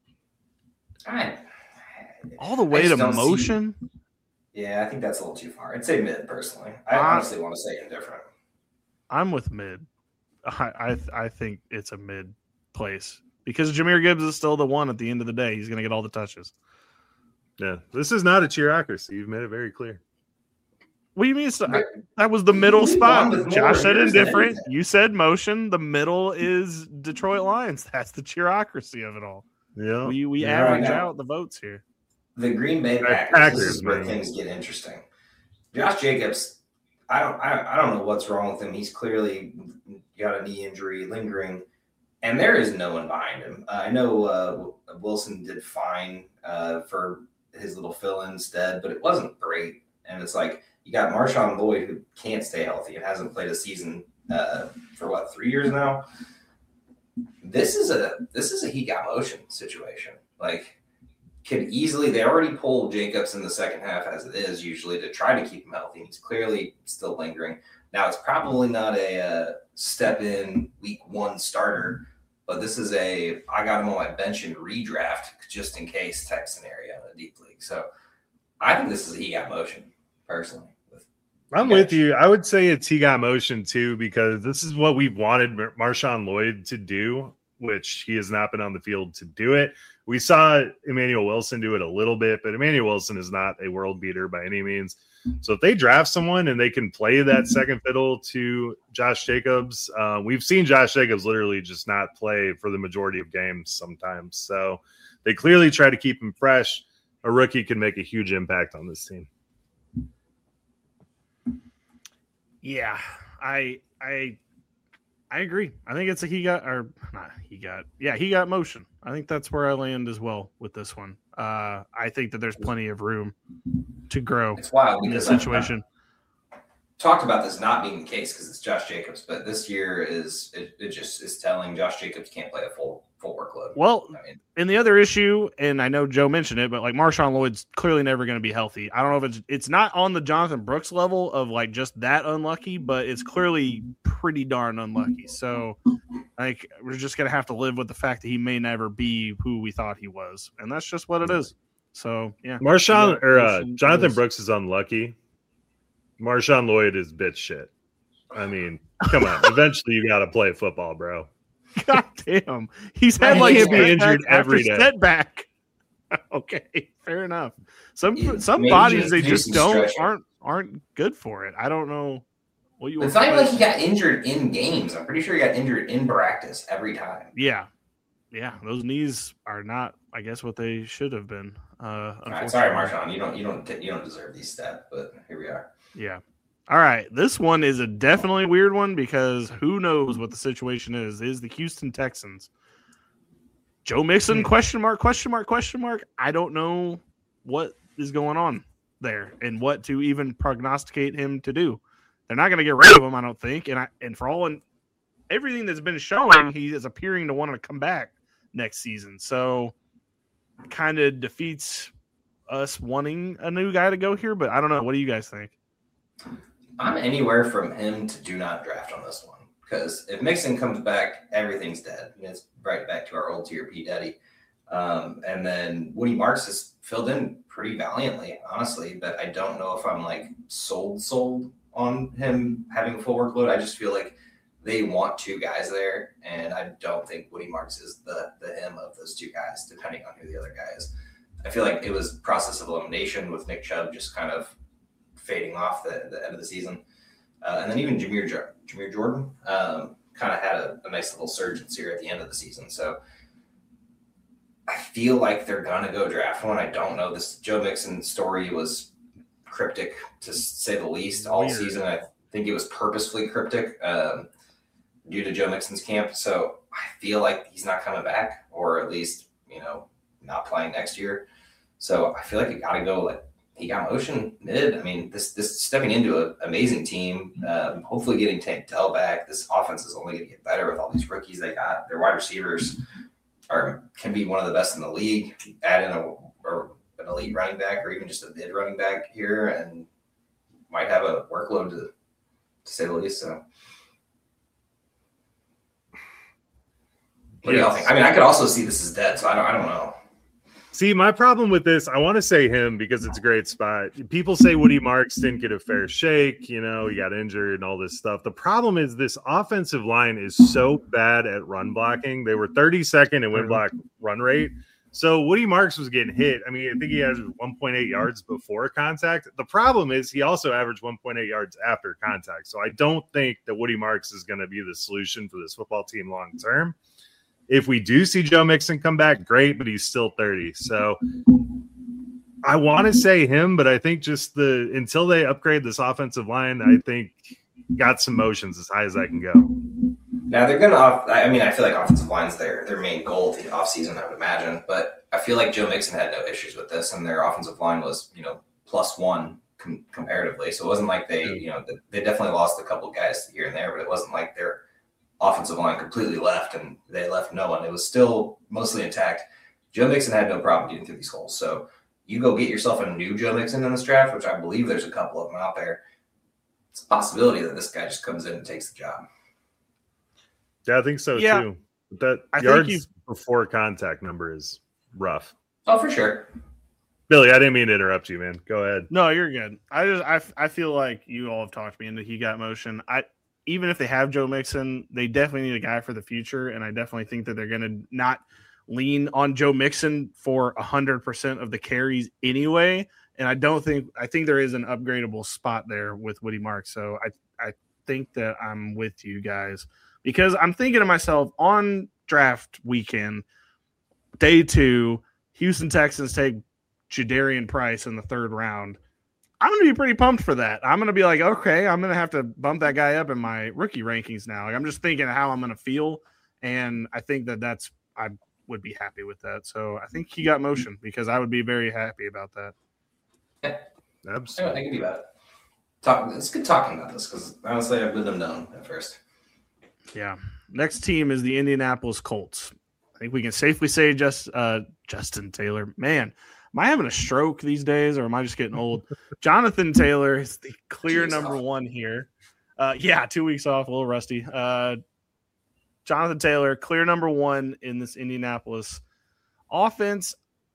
I, All the I way just to don't see- motion. yeah, I think that's a little too far. I'd say mid personally. I Uh, honestly want to say indifferent. I'm with mid. I, I I think it's a mid place because Jahmyr Gibbs is still the one at the end of the day. He's going to get all the touches. Yeah, this is not a cheerocracy. You've made it very clear. What do you mean? It's, I, that was the middle We've spot. gone with more Josh said years than indifferent. anything. You said motion. The middle is Detroit Lions. That's the cheerocracy of it all. Yeah, We we Yeah, average I know. out the votes here. The Green Bay Uh, Packers, Packers, this is where man. things get interesting. Josh Jacobs, I don't, I, I don't know what's wrong with him. He's clearly got a knee injury lingering, and there is no one behind him. Uh, I know uh, Wilson did fine uh, for his little fill instead, but it wasn't great. And it's like you got Marshawn Lloyd who can't stay healthy and hasn't played a season uh, for what three years now. This is a this is a he got motion situation. Like, could easily, they already pulled Jacobs in the second half as it is usually to try to keep him healthy. He's clearly still lingering. Now, it's probably not a uh, step in week one starter, but this is a, I got him on my bench in redraft just in case type scenario in a deep league. So I think this is a he got motion personally. I'm with you. I would say it's he got motion too, because this is what we've wanted Marshawn Lloyd to do, which he has not been on the field to do it. We saw Emmanuel Wilson do it a little bit, but Emmanuel Wilson is not a world beater by any means. So if they draft someone and they can play that second fiddle to Josh Jacobs, uh, we've seen Josh Jacobs literally just not play for the majority of games sometimes. So they clearly try to keep him fresh. A rookie can make a huge impact on this team. Yeah, I I I agree. I think it's a he got or not he got. Yeah, he got motion. I think that's where I land as well with this one. Uh, I think that there's plenty of room to grow. It's wild in this because situation. I've talked about this not being the case because it's Josh Jacobs, but this year is it, it just is telling Josh Jacobs can't play a full full workload. Well, I mean, and the other issue, and I know Joe mentioned it, but like Marshawn Lloyd's clearly never going to be healthy. I don't know if it's it's not on the Jonathan Brooks level of like just that unlucky, but it's clearly pretty darn unlucky. So like we're just going to have to live with the fact that he may never be who we thought he was, and that's just what it is. So yeah, Marshawn or uh, Jonathan Brooks is unlucky. Marshawn Lloyd is bitch shit. I mean, come on. Eventually, you got to play football, bro. God damn. He's had like he'll be injured every day. Setback. Okay, fair enough. Some Yeah, some maybe bodies just they do just some don't stretching. aren't aren't good for it. I don't know what you. it's not even like he got injured in games. I'm pretty sure he got injured in practice every time. Yeah, yeah. Those knees are not, I guess, what they should have been. Uh, All right, sorry, Marshawn. You don't you don't you don't deserve these stats, but here we are. Yeah. All right, this one is a definitely weird one because who knows what the situation is. Is the Houston Texans. Joe Mixon, question mark, question mark, question mark. I don't know what is going on there and what to even prognosticate him to do. They're not going to get rid of him, I don't think. And I and for all and everything that's been showing, he is appearing to want to come back next season. So kind of defeats us wanting a new guy to go here, but I don't know. What do you guys think? I'm anywhere from him to do not draft on this one because if Mixon comes back, everything's dead. And it's right back to our old tier P Daddy. Um, and then Woody Marks has filled in pretty valiantly, honestly, but I don't know if I'm like sold, sold on him having a full workload. I just feel like they want two guys there, and I don't think Woody Marks is the the him of those two guys, depending on who the other guy is. I feel like it was process of elimination with Nick Chubb just kind of fading off the, the end of the season. Uh, and then even Jameer, Jameer Jordan um, kind of had a, a nice little surge here at the end of the season. So I feel like they're going to go draft one. I don't know. This Joe Mixon story was cryptic, to say the least, all Weird. season. I think it was purposefully cryptic um, due to Joe Mixon's camp. So I feel like he's not coming back, or at least, you know, not playing next year. So I feel like you got to go like, he got motion mid. I mean, this this stepping into an amazing team, um, hopefully getting Tank Dell back. This offense is only going to get better with all these rookies they got. Their wide receivers are can be one of the best in the league. Add in a or an elite running back or even just a mid running back here and might have a workload to, to say the least. So what do y'all think? I mean, I could also see this as dead, so I don't I don't know. See, my problem with this, I want to say him because it's a great spot. People say Woody Marks didn't get a fair shake, you know, he got injured and all this stuff. The problem is this offensive line is so bad at run blocking. They were thirty-second in win block run rate. So Woody Marks was getting hit. I mean, I think he averaged one point eight yards before contact. The problem is he also averaged one point eight yards after contact. So I don't think that Woody Marks is going to be the solution for this football team long term. If we do see Joe Mixon come back, great, but he's still thirty. So I want to say him, but I think just the until they upgrade this offensive line, I think got some motions as high as I can go. Now they're going to off. I mean, I feel like offensive line's their their main goal the offseason, I would imagine. But I feel like Joe Mixon had no issues with this, and their offensive line was, you know, plus one com- comparatively. So it wasn't like they, you know, they definitely lost a couple guys here and there, but it wasn't like they're offensive line completely left and they left no one. It was still mostly intact. Joe Mixon had no problem getting through these holes. So you go get yourself a new Joe Mixon in this draft, which I believe there's a couple of them out there. It's a possibility that this guy just comes in and takes the job. Yeah, I think so yeah. too. But that I yards before contact number is rough. Oh, for sure. Billy, I didn't mean to interrupt you, man. Go ahead. No, you're good. I just I, I feel like you all have talked me into he got motion. I even if they have Joe Mixon, they definitely need a guy for the future, and I definitely think that they're going to not lean on Joe Mixon for one hundred percent of the carries anyway. And I don't think – I think there is an upgradable spot there with Woody Marks. So I, I think that I'm with you guys because I'm thinking to myself on draft weekend, day two, Houston Texans take Jadarian Price in the third round. I'm going to be pretty pumped for that. I'm going to be like, okay, I'm going to have to bump that guy up in my rookie rankings now. Like, I'm just thinking of how I'm going to feel, and I think that that's – I would be happy with that. So I think he got motion because I would be very happy about that. Yeah, absolutely. I can do about it. Talk, it's good talking about this because honestly, I would have known at first. Yeah. Next team is the Indianapolis Colts. I think we can safely say just uh, Justin Taylor. Man, am I having a stroke these days, or am I just getting old? Jonathan Taylor is the clear number off. one here. Uh, yeah, two weeks off, a little rusty. Uh, Jonathan Taylor, clear number one in this Indianapolis offense.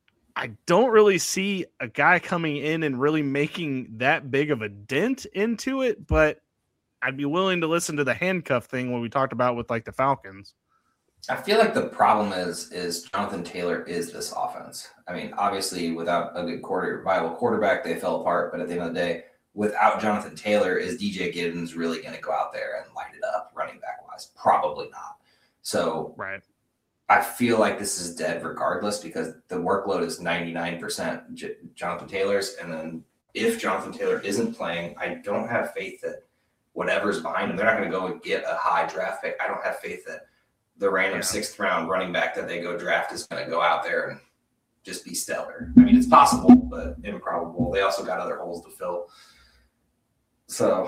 I don't really see a guy coming in and really making that big of a dent into it, but I'd be willing to listen to the handcuff thing when we talked about with like the Falcons. I feel like the problem is is Jonathan Taylor is this offense. I mean, obviously without a good quarter viable quarterback, they fell apart. But at the end of the day, without Jonathan Taylor, is D J Giddens really going to go out there and light it up running back wise? Probably not. So right. I feel like this is dead regardless because the workload is ninety-nine percent J- Jonathan Taylor's. And then if Jonathan Taylor isn't playing, I don't have faith that whatever's behind him, they're not going to go and get a high draft pick. I don't have faith that the random yeah. sixth round running back that they go draft is going to go out there and just be stellar. I mean, it's possible, but improbable. They also got other holes to fill. So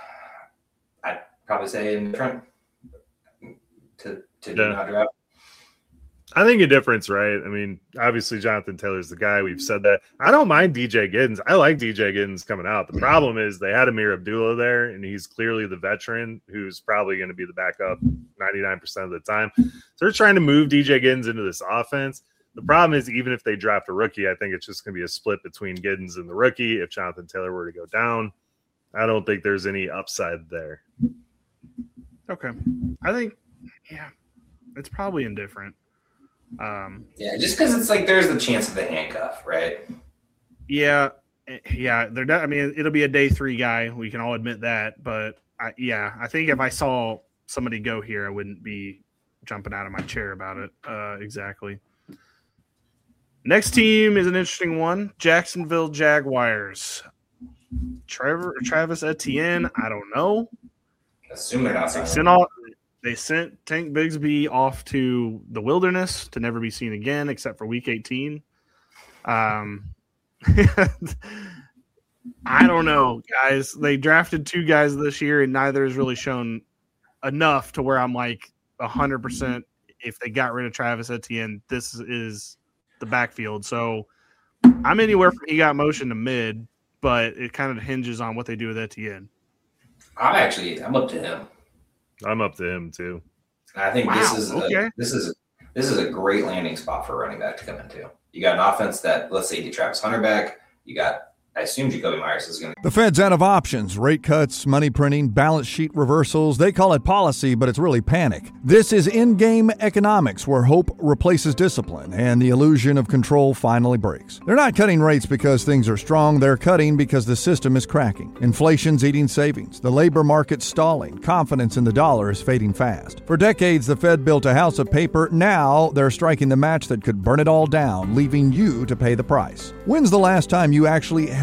I'd probably say indifferent to, to do yeah. not draft. I think a difference, right? I mean, obviously Jonathan Taylor's the guy. We've said that. I don't mind D J Giddens. I like D J Giddens coming out. The problem is they had Amir Abdullah there, and he's clearly the veteran who's probably going to be the backup ninety-nine percent of the time. So they're trying to move D J Giddens into this offense. The problem is even if they draft a rookie, I think it's just going to be a split between Giddens and the rookie. If Jonathan Taylor were to go down, I don't think there's any upside there. Okay. I think, yeah, it's probably indifferent. Um, yeah, just because it's like there's the chance of the handcuff, right? Yeah, yeah. They're. I mean, it'll be a day three guy. We can all admit that. But I, yeah, I think if I saw somebody go here, I wouldn't be jumping out of my chair about it. Uh, exactly. Next team is an interesting one: Jacksonville Jaguars. Trevor Travis Etienne. I don't know. Assume they're not. They sent all. They sent Tank Bigsby off to the wilderness to never be seen again, except for Week eighteen. Um, I don't know, guys. They drafted two guys this year, and neither has really shown enough to where I'm like one hundred percent if they got rid of Travis Etienne, this is the backfield. So I'm anywhere from he got motion to mid, but it kind of hinges on what they do with Etienne. I'm actually – I'm up to him. I'm up to him too. I think wow, this is okay. a, this is a, this is a great landing spot for a running back to come into. You got an offense that, let's say, you Travis Hunter back. You got, I assume Jacoby Myers is going to. The Fed's out of options, rate cuts, money printing, balance sheet reversals. They call it policy, but it's really panic. This is in-game economics where hope replaces discipline and the illusion of control finally breaks. They're not cutting rates because things are strong. They're cutting because the system is cracking. Inflation's eating savings. The labor market's stalling. Confidence in the dollar is fading fast. For decades, the Fed built a house of paper. Now they're striking the match that could burn it all down, leaving you to pay the price. When's the last time you actually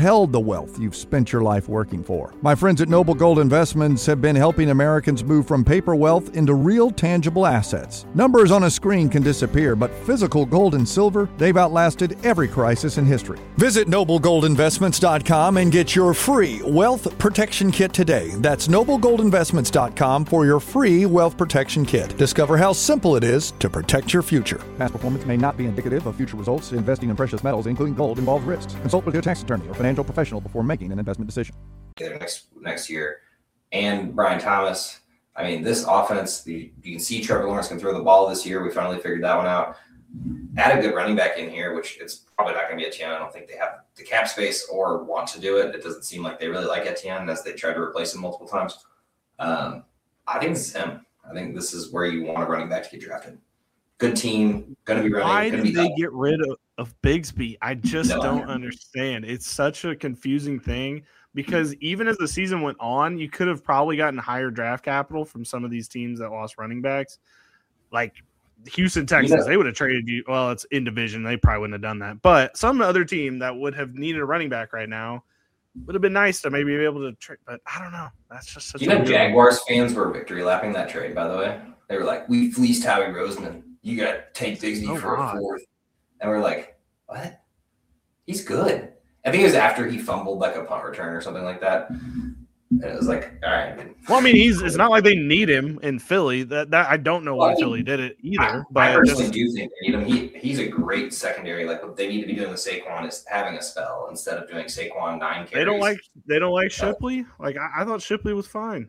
held the wealth you've spent your life working for. My friends at Noble Gold Investments have been helping Americans move from paper wealth into real tangible assets. Numbers on a screen can disappear, but physical gold and silver, they've outlasted every crisis in history. Visit noble gold investments dot com and get your free wealth protection kit today. That's noble gold investments dot com for your free wealth protection kit. Discover how simple it is to protect your future. Past performance may not be indicative of future results. Investing in precious metals, including gold, involves risks. Consult with your tax attorney or financial professional before making an investment decision. Next next year, and Brian Thomas. I mean, this offense, you, you can see Trevor Lawrence can throw the ball this year. We finally figured that one out. Add a good running back in here, which it's probably not going to be Etienne. I don't think they have the cap space or want to do it. It doesn't seem like they really like Etienne as they tried to replace him multiple times. Um, I think this is him. I think this is where you want a running back to get drafted. Good team, going to be running. Why did be they helpful. get rid of, of Bigsby? I just No, don't I understand. It's such a confusing thing because even as the season went on, you could have probably gotten higher draft capital from some of these teams that lost running backs. Like Houston Texans, Yeah. they would have traded you. Well, it's in division. They probably wouldn't have done that. But some other team that would have needed a running back right now would have been nice to maybe be able to trade. But I don't know. That's just such You a know, weird- Jaguars fans were victory lapping that trade, by the way. They were like, we fleeced Howie Roseman. You got to take Bigsby Oh, for God. a fourth. And we're like, what? He's good. I think it was after he fumbled like a punt return or something like that. And it was like, all right. Well, I mean, he's it's not like they need him in Philly. That that I don't know Well, why I mean, Philly did it either. I, but I personally just- do think they need him. He, he's a great secondary. Like what they need to be doing with Saquon is having a spell instead of doing Saquon nine carries. they don't like they don't like Shipley. Like I, I thought Shipley was fine.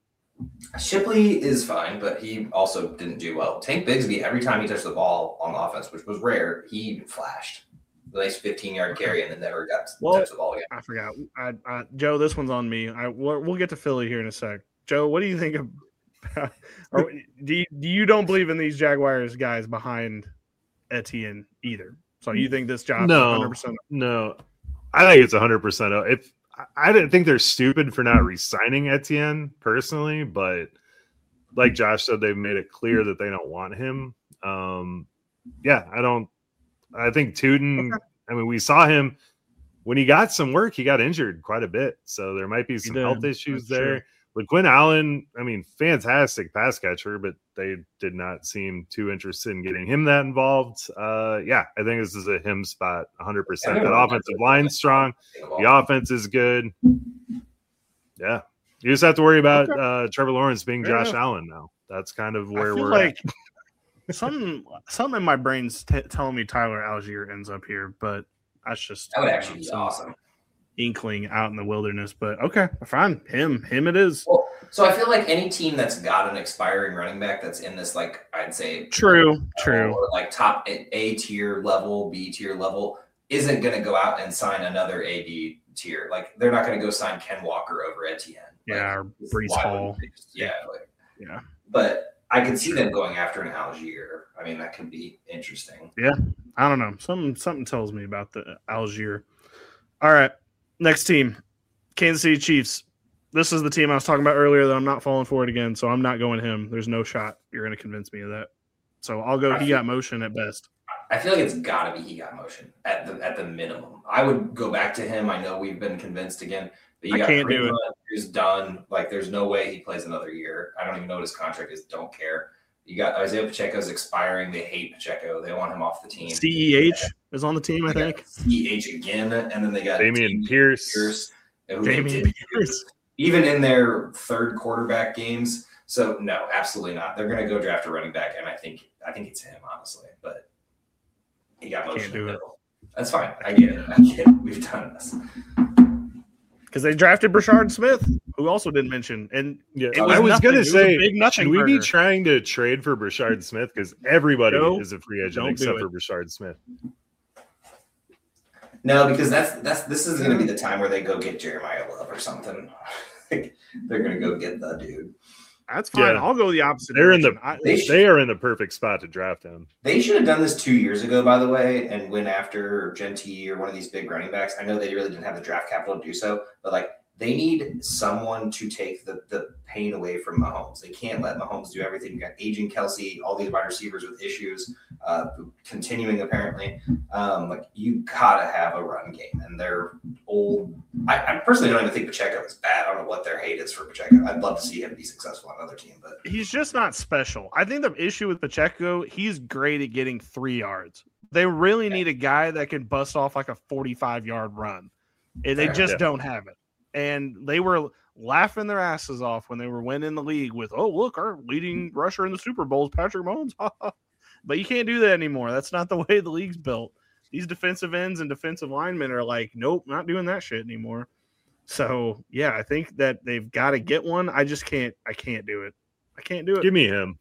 Shipley is fine, but he also didn't do well. Tank Bigsby, every time he touched the ball on offense, which was rare, he flashed. A nice fifteen-yard carry and then never got to Well, touch the ball again. I forgot. I, I, Joe, this one's on me. I we'll, we'll get to Philly here in a sec. Joe, what do you think of? or, do you, do you don't believe in these Jaguars guys behind Etienne either? So you think this job No. one hundred percent? No, I think it's one hundred percent. If I didn't think they're stupid for not re-signing Etienne personally, but like Josh said, they've made it clear that they don't want him. Um, yeah, I don't. I think Tootin. Okay. I mean, we saw him when he got some work. He got injured quite a bit, so there might be some did. health issues That's there. true. But Quinn Allen, I mean, fantastic pass catcher, but they did not seem too interested in getting him that involved. Uh, yeah, I think this is a him spot, one hundred percent. That offensive line's strong. The offense is good. Yeah. You just have to worry about Okay. uh, Trevor Lawrence being Fair Josh enough. Allen now. That's kind of where I feel we're like at. something something in my brain's t- telling me Tyler Algier ends up here, but that's just That would actually be some awesome. inkling out in the wilderness. But okay, fine. Him, him it is. Well, so I feel like any team that's got an expiring running back that's in this, like I'd say, True, true. or like top A A tier level, B tier level, isn't going to go out and sign another A B tier. Like they're not going to go sign Ken Walker over Etienne. Like, Yeah, or Brees why Hall. wouldn't they just- Yeah, like, Yeah. but I can see them going after an Algier. I mean, that could be interesting. I don't know. Something something tells me about the Algier. All right. Next team. Kansas City Chiefs. This is the team I was talking about earlier that I'm not falling for it again, so I'm not going him. There's no shot you're going to convince me of that. So I'll go he got motion at best. I feel like it's got to be he got motion at the at the minimum. I would go back to him. I know we've been convinced again, but you I got can't do it. Prima, who's done. Like, there's no way he plays another year. I don't even know what his contract is. Don't care. You got Isaiah Pacheco's expiring. They hate Pacheco. They want him off the team. C E H is on the team, I They think. got C H again, and then they got Damian Pierce. Pierce, who they Damian did Pierce. even in their third quarterback games. So no, absolutely not. They're going to go draft a running back, and I think I think it's him, honestly. But he got motion. Can't do in the it. middle. That's fine. I get it. I get it. We've done this. Because they drafted Brashard Smith, who also didn't mention. And Yeah, it was I was nothing. going It to was a say, big nothing should we be burger. trying to trade for Brashard Smith? Because everybody No, is a free agent don't do except it. for Brashard Smith. No, because that's that's this is going to be the time where they go get Jeremiah Love or something. They're going to go get the dude. that's fine. Yeah. I'll go the opposite. They're in the direction. I, They should- they are in the perfect spot to draft him. They should have done this two years ago, by the way, and went after Gentee or one of these big running backs. I know they really didn't have the draft capital to do so, but like they need someone to take the, the pain away from Mahomes. They can't let Mahomes do everything. You got aging Kelsey, all these wide receivers with issues, uh, continuing apparently. Um, like you gotta have a run game, and they're old. I, I personally don't even think Pacheco is bad. I don't know what their hate is for Pacheco. I'd love to see him be successful on another team, but he's just not special. I think the issue with Pacheco, he's great at getting three yards. They really need a guy that can bust off like a forty-five yard run, and they just yeah. don't have it. And they were laughing their asses off when they were winning the league with, oh, look, our leading rusher in the Super Bowl is Patrick Mahomes. But you can't do that anymore. That's not the way the league's built. These defensive ends and defensive linemen are like, nope, not doing that shit anymore. So, yeah, I think that they've got to get one. I just can't – I can't do it. I can't do it. Give me him.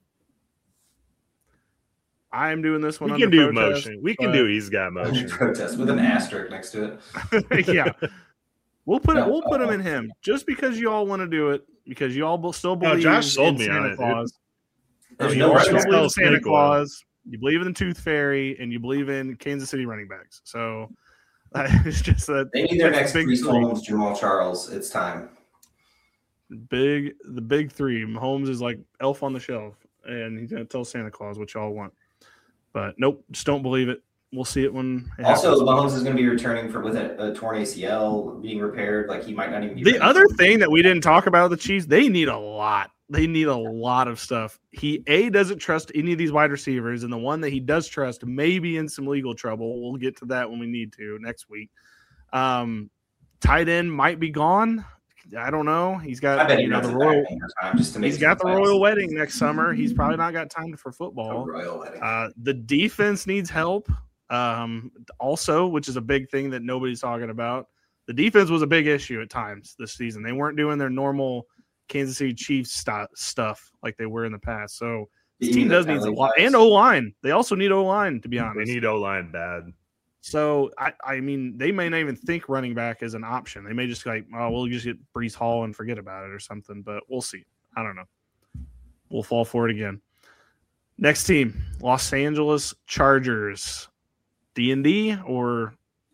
I am doing this one. We can do protest, motion. We can do he's got motion. Protest with an asterisk next to it. Yeah. We'll put it. We'll put him in him just because you all want to do it. Because you all still believe. No, Josh sold in me Santa on it. Claus. There's you no still believe in Santa Claus. You believe in the Tooth Fairy, and you believe in Kansas City running backs. So it's just that they need their next Priest Holmes, Jamal Charles. It's time. Big, the big three. Mahomes is like elf on the shelf, and he's gonna tell Santa Claus what y'all want. But nope, just don't believe it. We'll see it when it also happens. Mahomes is going to be returning for with a, a torn A C L being repaired. Like he might not even be. The other thing that we didn't talk about with the Chiefs, they need a lot. They need a lot of stuff. He a doesn't trust any of these wide receivers, and the one that he does trust may be in some legal trouble. We'll get to that when we need to next week. Um, tight end might be gone. I don't know. He's got I bet you he know the runs it royal. back in time just to make He's got the plays. royal wedding next summer. He's probably not got time for football. A royal wedding. Uh, the defense needs help. Um, also, which is a big thing that nobody's talking about. The defense was a big issue at times this season. They weren't doing their normal Kansas City Chiefs st- stuff like they were in the past. So this team does need a lot, and O line. They also need O line, to be honest. They need O line bad. So I, I mean, they may not even think running back is an option. They may just like, oh, we'll just get Breece Hall and forget about it or something. But we'll see. I don't know. We'll fall for it again. Next team, Los Angeles Chargers. D and D or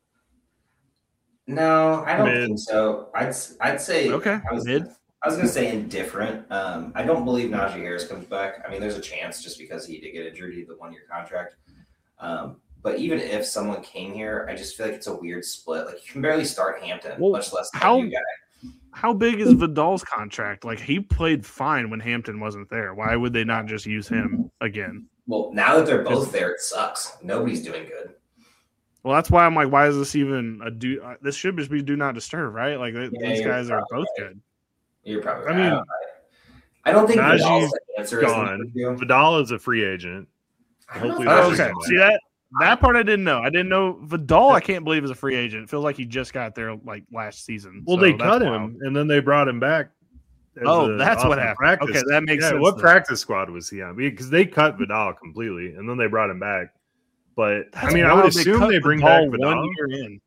no? I don't mid. think so. I'd I'd say okay. I was mid. I was gonna say indifferent. Um, I don't believe Najee Harris comes back. I mean, there's a chance just because he did get injured to the one year contract. Um, but even if someone came here, I just feel like it's a weird split. Like you can barely start Hampton, well, much less how you guy. How big is Vidal's contract? Like he played fine when Hampton wasn't there. Why would they not just use him again? Well, now that they're both there, it sucks. Nobody's doing good. Well, that's why I'm like, why is this even a do? Uh, this should just be do not disturb, right? Like yeah, these guys are both right. good. You're probably. I right. mean, I don't, I don't think Najee's Vidal's the answer. Gone. Vidal is a free agent. Hopefully, oh, okay. See that that part I didn't know. I didn't know Vidal. I can't believe is a free agent. It feels like he just got there like last season. Well, so they cut him wild. and then they brought him back. Oh, that's what happened. Practice. Okay, that makes yeah, sense. What then. practice squad was he on? Because they cut Vidal completely and then they brought him back. But That's I mean, I would they assume they bring back Vidal. One year in.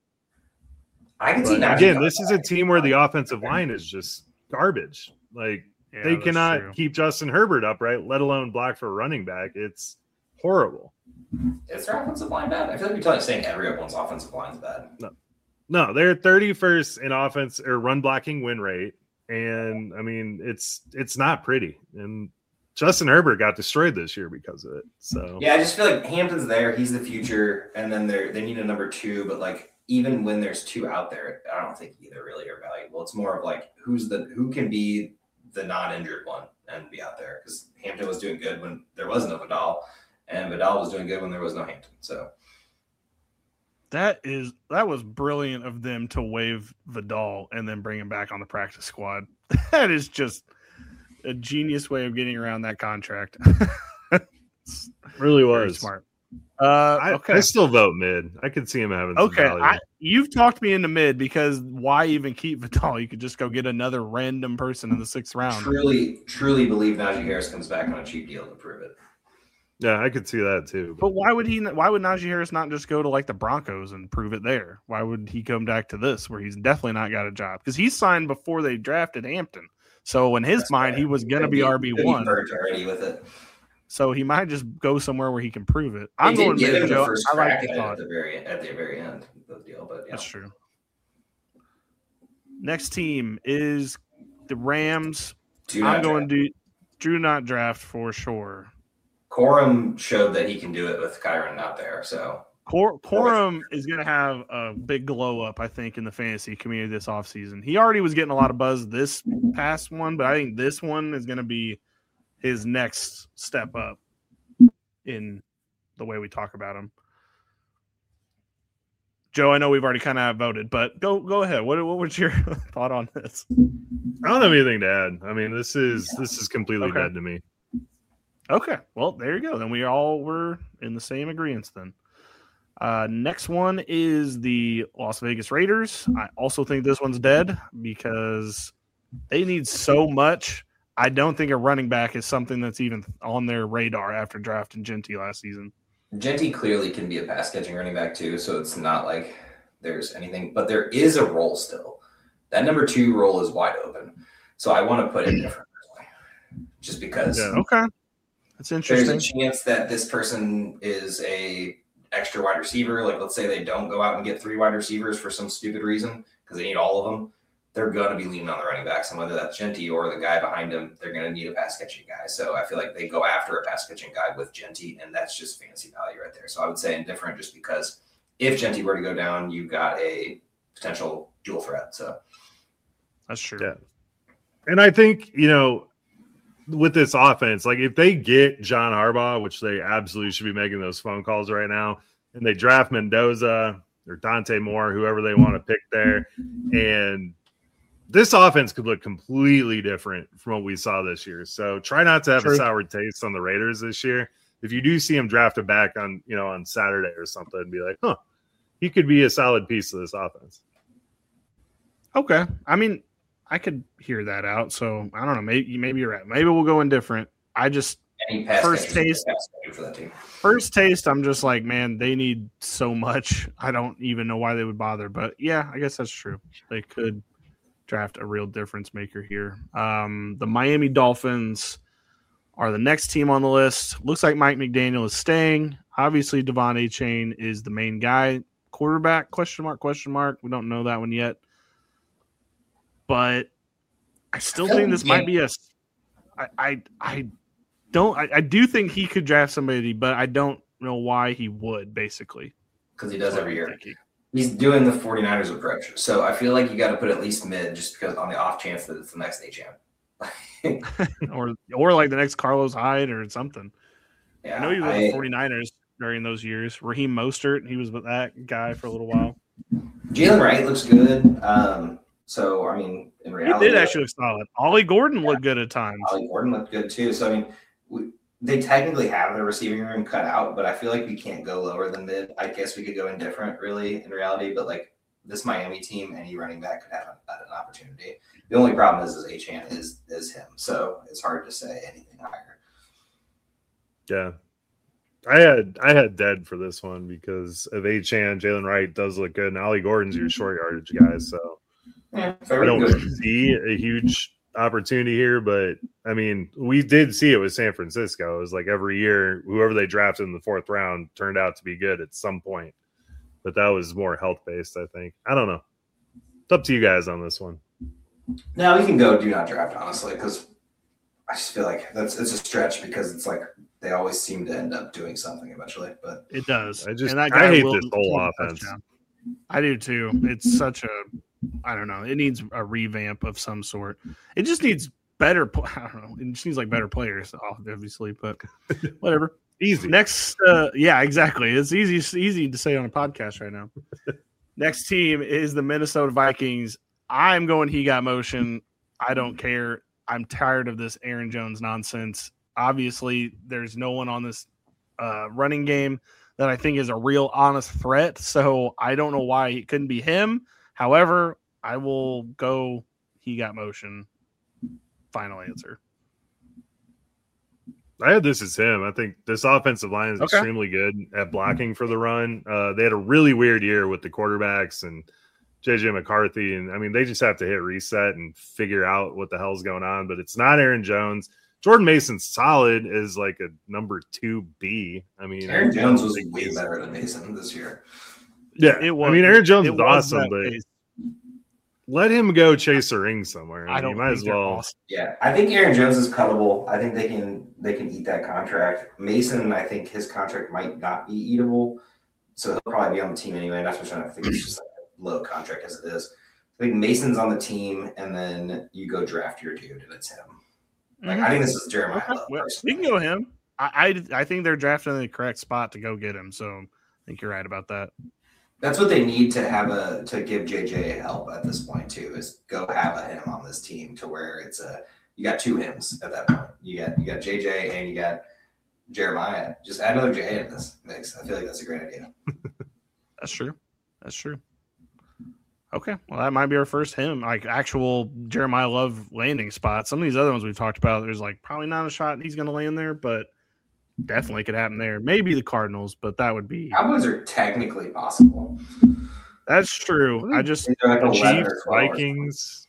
I can see but again. This is a team where the offensive line is just garbage. Like yeah, they cannot true. keep Justin Herbert upright, let alone block for a running back. It's horrible. Is their offensive line bad? I feel like you're saying everyone's offensive line is bad. No, no, they're thirty-first in offense or run blocking win rate, and I mean it's it's not pretty. And Justin Herbert got destroyed this year because of it. So yeah, I just feel like Hampton's there. He's the future, and then they they need a number two. But like even when there's two out there, I don't think either really are valuable. It's more of like who's the who can be the non-injured one and be out there because Hampton was doing good when there wasn't a Vidal, and Vidal was doing good when there was no Hampton. So that is that was brilliant of them to waive Vidal and then bring him back on the practice squad. That is just a genius way of getting around that contract. really was smart. Uh, I, okay. I still vote mid. I could see him having some okay. value. I, you've talked me into mid because why even keep Vidal? You could just go get another random person in the sixth round. Truly, truly believe Najee Harris comes back on a cheap deal to prove it. Yeah, I could see that too. But why would he? Why would Najee Harris not just go to like the Broncos and prove it there? Why would he come back to this where he's definitely not got a job? Because he signed before they drafted Hampton. So in his That's mind, right. he was going to be R B one. Already with it. So he might just go somewhere where he can prove it. I'm They going did give mid, him the Joe. first I like crack the at, it thought. at the very at the very end of the deal, but yeah. That's true. Next team is the Rams. Do I'm not going draft. to do not draft for sure. Corum showed that he can do it with Kyron out there. So Cor- Corum is going to have a big glow up, I think, in the fantasy community this offseason. He already was getting a lot of buzz this past one, but I think this one is going to be his next step up in the way we talk about him. Joe, I know we've already kind of voted, but go go ahead. What what was your thought on this? I don't have anything to add. I mean, this is this is completely Okay. dead to me. Okay, well, there you go. Then we all were in the same agreement then. Uh, next one is the Las Vegas Raiders. I also think this one's dead because they need so much. I don't think a running back is something that's even on their radar after drafting Genty last season. Genty clearly can be a pass catching running back too, so it's not like there's anything, but there is a role still. That number two role is wide open, so I want to put it differently, just because. Yeah. Okay, that's There's interesting. a chance that this person is a extra wide receiver. Like, let's say they don't go out and get three wide receivers for some stupid reason because they need all of them. They're going to be leaning on the running backs, and whether that's Genty or the guy behind him, they're going to need a pass catching guy. So I feel like they go after a pass catching guy with Genty, and that's just fantasy value right there. So I would say indifferent, just because if Genty were to go down, you've got a potential dual threat. So That's true. Yeah. And I think, you know, with this offense, like if they get John Harbaugh, which they absolutely should be making those phone calls right now, and they draft Mendoza or Dante Moore, whoever they want to pick there, and this offense could look completely different from what we saw this year. So try not to have True. a sour taste on the Raiders this year. If you do see him drafted back on, you know, on Saturday or something, and be like, huh, he could be a solid piece of this offense. Okay, I mean, I could hear that out. So I don't know. Maybe maybe you're right. Maybe we'll go indifferent. I just any pass First catchers taste. pass catcher for that team. first taste, I'm just like, man, they need so much. I don't even know why they would bother. But yeah, I guess that's true. They could draft a real difference maker here. Um, the Miami Dolphins are the next team on the list. Looks like Mike McDaniel is staying. Obviously, Devon Achane is the main guy. Quarterback, question mark, question mark. We don't know that one yet. But I still I feel think like this he might can't- be a – I, I, I don't I, – I do think he could draft somebody, but I don't know why he would, basically. Because he does That's what every I'm year. thinking. He's doing the 49ers approach. So I feel like you got to put at least mid just because on the off chance that it's the next H M. or or like the next Carlos Hyde or something. Yeah, I know he was I- with the 49ers during those years. Raheem Mostert, he was with that guy for a little while. Jalen Wright looks good. Um, so, I mean, in He reality, did actually look solid. Ollie Gordon looked good at times. Ollie Gordon looked good too. So, I mean, we, they technically have their receiving room cut out, but I feel like we can't go lower than mid. I guess we could go indifferent, really, in reality. But like this Miami team, any running back could have an, an opportunity. The only problem is, is Achane is is him, so it's hard to say anything higher. Yeah. I had I had dead for this one because of Achane, Jalen Wright does look good, and Ollie Gordon's your short yardage guy. So Yeah, I very don't good. see a huge opportunity here, but I mean, we did see it with San Francisco. It was like every year, whoever they drafted in the fourth round turned out to be good at some point. But that was more health based, I think. I don't know. It's up to you guys on this one. Now we can go do not draft, honestly, because I just feel like that's it's a stretch because it's like they always seem to end up doing something eventually. But It does. I just- And that I guy hate will this whole score a offense. touchdown. I do too. It's such a, I don't know. It needs a revamp of some sort. It just needs better. pl- I don't know. It just needs like better players, obviously. But whatever. Easy. Next, uh, yeah, exactly. It's easy, it's easy to say on a podcast right now. Next team is the Minnesota Vikings. I'm going. He got motion. I don't care. I'm tired of this Aaron Jones nonsense. Obviously, there's no one on this uh, running game that I think is a real honest threat. So I don't know why it couldn't be him. However, I will go. He got motion. Final answer. I had this as him. I think this offensive line is Okay. extremely good at blocking for the run. Uh, they had a really weird year with the quarterbacks and J J McCarthy. And I mean, they just have to hit reset and figure out what the hell's going on. But it's not Aaron Jones. Jordan Mason's solid as like a number two B. I mean, Aaron Jones was think way he's- better than Mason this year. Yeah, It was. I mean, Aaron Jones it is was awesome, that but case. let him go chase a ring somewhere. I, I mean, don't you might think as they're well. awesome. Yeah, I think Aaron Jones is cuttable. I think they can they can eat that contract. Mason, I think his contract might not be eatable, so he'll probably be on the team anyway. That's what I think. It's just like a low contract as it is. I think Mason's on the team, and then you go draft your dude, and it's him. Like I think this is Jeremiah Okay. Love. Well, we can go him. I, I I think they're drafting in the correct spot to go get him. So I think you're right about that. That's what they need to have a to give J J help at this point too. Is go have a him on this team to where it's a you got two hims at that point. You got you got J J and you got Jeremiah. Just add another J in this mix. I feel like that's a great idea. That's true. That's true. Okay, well, that might be our first him, like actual Jeremiah Love landing spot. Some of these other ones we've talked about, there's like probably not a shot he's going to land there, but definitely could happen there. Maybe the Cardinals, but that would be. Cowboys are technically possible. That's true. I just like the Chiefs, Vikings.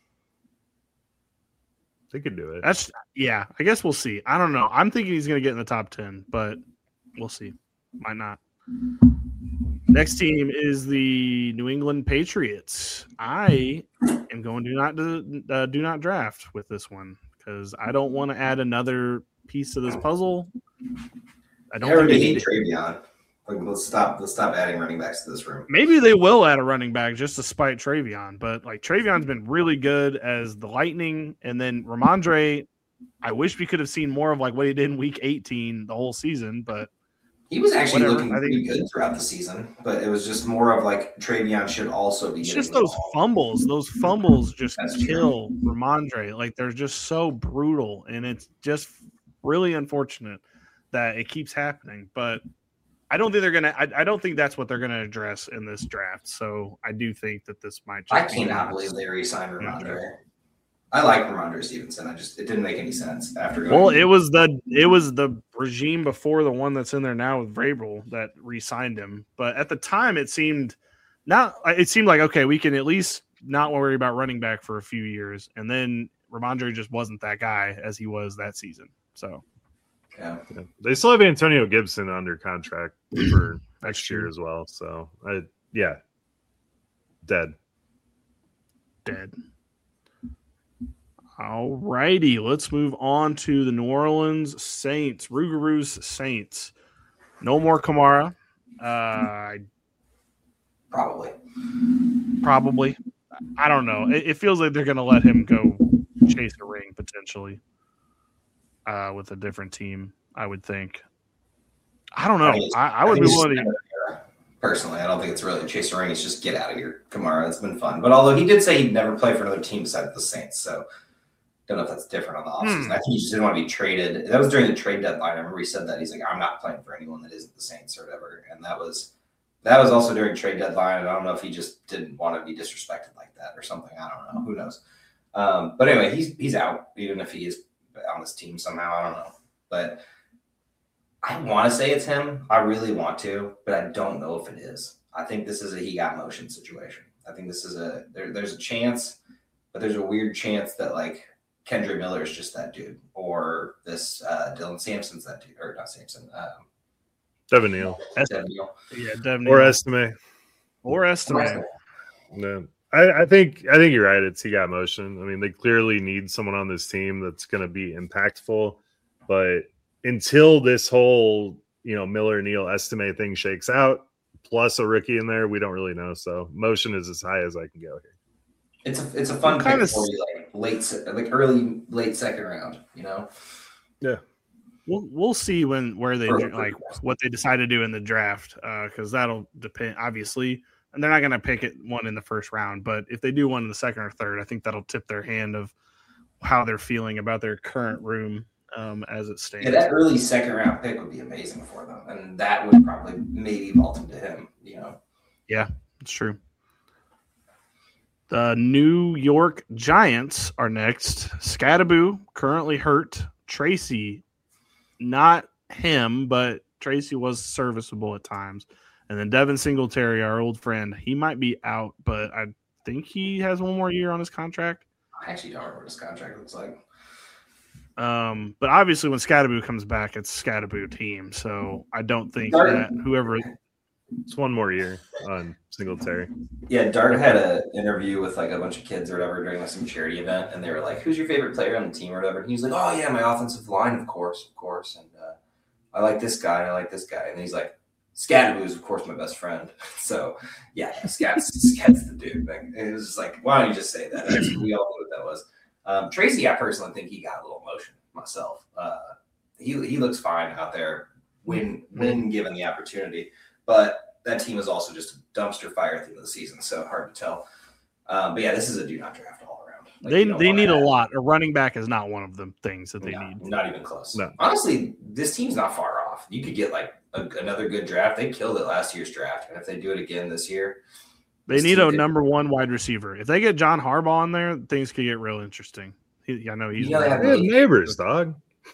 They could do it. That's yeah. I guess we'll see. I don't know. I'm thinking he's going to get in the top ten, but we'll see. Might not. Next team is the New England Patriots. I am going to not do, uh, do not draft with this one because I don't want to add another piece to this puzzle. I don't think they need Travion. Like, let's stop. Let's stop adding running backs to this room. Maybe they will add a running back just to spite Travion, but like Travion's been really good as the Lightning, and then Ramondre. I wish we could have seen more of like what he did in Week eighteen the whole season, but. He was actually Whatever. looking I think, pretty good throughout the season, but it was just more of like Travion should also be. It's just those ball. fumbles. Those fumbles just That's kill true. Ramondre. Like they're just so brutal, and it's just really unfortunate that it keeps happening. But I don't think they're gonna. I, I don't think that's what they're gonna address in this draft. So I do think that this might. Just I cannot believe they re-signed Ramondre. I like Ramondre Stevenson. I just it didn't make any sense after going. Well, it was the it was the regime before the one that's in there now with Vrabel that re-signed him. But at the time, it seemed not. It seemed like okay, we can at least not worry about running back for a few years, and then Ramondre just wasn't that guy as he was that season. So, yeah, yeah. They still have Antonio Gibson under contract for next year as well. So, I, yeah, dead, dead. All righty, let's move on to the New Orleans Saints. Rougarous Saints. No more Kamara. Uh, probably. Probably. I don't know. It, it feels like they're going to let him go chase a ring potentially uh, with a different team, I would think. I don't know. I, I, I would be willing to. Personally, I don't think it's really a chase a ring. It's just get out of here, Kamara. It's been fun. But although he did say he'd never play for another team besides the Saints, so. Don't know if that's different on the offseason. Hmm. I think he just didn't want to be traded. That was during the trade deadline. I remember he said that. He's like, I'm not playing for anyone that isn't the Saints or whatever. And that was that was also during trade deadline. And I don't know if he just didn't want to be disrespected like that or something. I don't know. Who knows? Um, but anyway, he's he's out, even if he is on this team somehow. I don't know. But I want to say it's him. I really want to, but I don't know if it is. I think this is a he got motion situation. I think this is a there, there's a chance, but there's a weird chance that like Kendre Miller is just that dude, or this uh, Dylan Sampson's that dude, or not Sampson. Um, Devin Neal. Devin Neal. Yeah, Devin Or Estime. Or Estime. No, I, I think I think you're right. It's he got motion. I mean, they clearly need someone on this team that's going to be impactful, but until this whole you know Miller Neal Estime thing shakes out, plus a rookie in there, we don't really know. So motion is as high as I can go here. It's a it's a fun kind pick of for you, like late, like early late second round. You know. Yeah. We'll we'll see when where they like what they decide to do in the draft because uh, that'll depend obviously, and they're not going to pick it one in the first round. But if they do one in the second or third, I think that'll tip their hand of how they're feeling about their current room um, as it stands. Yeah, that early second round pick would be amazing for them, and that would probably maybe vault him to him. You know. Yeah, it's true. The New York Giants are next. Scadaboo currently hurt. Tracy. Not him, but Tracy was serviceable at times. And then Devin Singletary, our old friend, he might be out, but I think he has one more year on his contract. I actually don't remember what his contract looks like. Um, but obviously when Scadaboo comes back, it's Scadaboo team. So I don't think Starting, that whoever It's one more year on Singletary. Yeah, Dart had an interview with like a bunch of kids or whatever during like some charity event, and they were like, "Who's your favorite player on the team or whatever?" And he was like, "Oh yeah, my offensive line, of course, of course, and uh, I like this guy and I like this guy." And he's like, "Scadaboo is of course my best friend." So yeah, Scat's Scat's the dude. Like, it was just like, why don't you just say that? That's, we all knew what that was. Um, Tracy, I personally think he got a little emotion myself. Uh, he he looks fine out there when when given the opportunity, but that team is also just a dumpster fire at the end of the season, so hard to tell. Um, but yeah, this is a do not draft all around. Like, they they need add, a lot. A running back is not one of the things that they no, need. Not even close. No. Honestly, this team's not far off. You could get like a, another good draft. They killed it last year's draft, and if they do it again this year, they this need a did. number one wide receiver. If they get John Harbaugh in there, things could get real interesting. He, I know he's You know, they have They have neighbors, dog.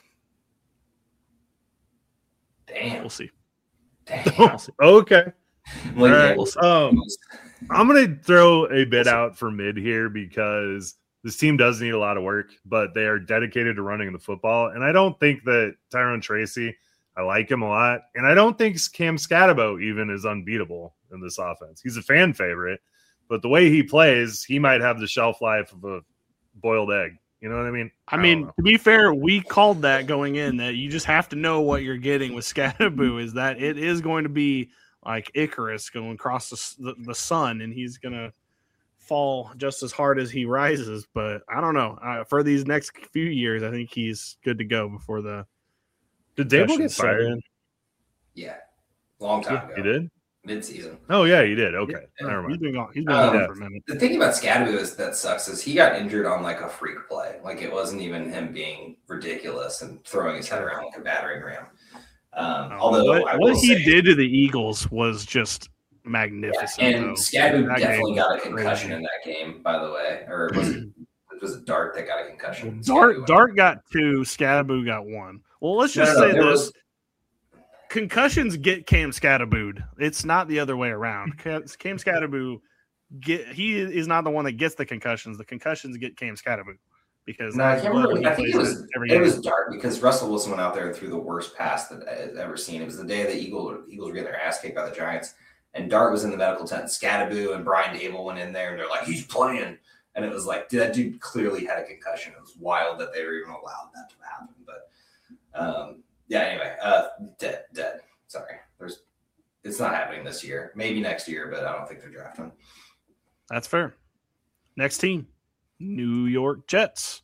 damn. We'll see. Damn. We'll see. Okay. Like, All right. we'll see. Um, I'm going to throw a bit out for mid here because this team does need a lot of work, but they are dedicated to running the football. And I don't think that Tyrone Tracy, I like him a lot. And I don't think Cam Scatabo even is unbeatable in this offense. He's a fan favorite, but the way he plays, he might have the shelf life of a boiled egg. You know what I mean? I, I mean, to be fair, we called that going in that you just have to know what you're getting with Scatabo is that it is going to be like Icarus going across the, the, the sun, and he's going to fall just as hard as he rises. But I don't know. Uh, for these next few years, I think he's good to go before the. Did Dable Concussion get fired? Yeah, long time Yeah, ago. he did? Mid-season. Oh, yeah, he did. Okay. Yeah. Never He's mind. been gone. He's been Um, gone for a minute. The thing about Scadaboo is that sucks is he got injured on like a freak play. Like it wasn't even him being ridiculous and throwing his head around like a battering ram. Um, although what, I what will he say, did to the Eagles was just yeah, magnificent. and though. Scadaboo That definitely game got a was concussion crazy. in that game, by the way. Or was it, was it Dart that got a concussion? Dart Scadaboo- Dart got two, Scadaboo got one. Well, let's No, just no, no, say there this. was- Concussions get Cam Scatterbooed. It's not the other way around. Cam Cam Scatterboo get he is not the one that gets the concussions. The concussions get Cam Scatterboo because No, I that's can't what remember. he I think it plays was every it year. was Dart because Russell Wilson went out there and threw the worst pass that I've ever seen. It was the day the Eagles Eagles were getting their ass kicked by the Giants, and Dart was in the medical tent. Scadaboo and Brian Dable went in there, and they're like, "He's playing," and it was like, dude, that dude clearly had a concussion. It was wild that they were even allowed that to happen. But um, yeah, anyway, uh, dead, dead. Sorry, there's it's not happening this year. Maybe next year, but I don't think they're drafting. That's fair. Next team, New York Jets.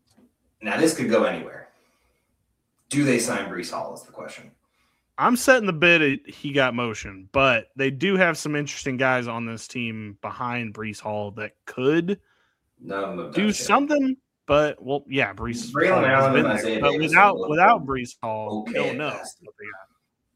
Now this could go anywhere. Do they sign Breece Hall? Is the question. I'm setting the bid at he got motion, but they do have some interesting guys on this team behind Breece Hall that could None of them have do done shit. something. But well, yeah, Breece Braylon Hall has Allen been and there. Isaiah But Davis without look without Breece Hall, okay we don't at know. best. what they got.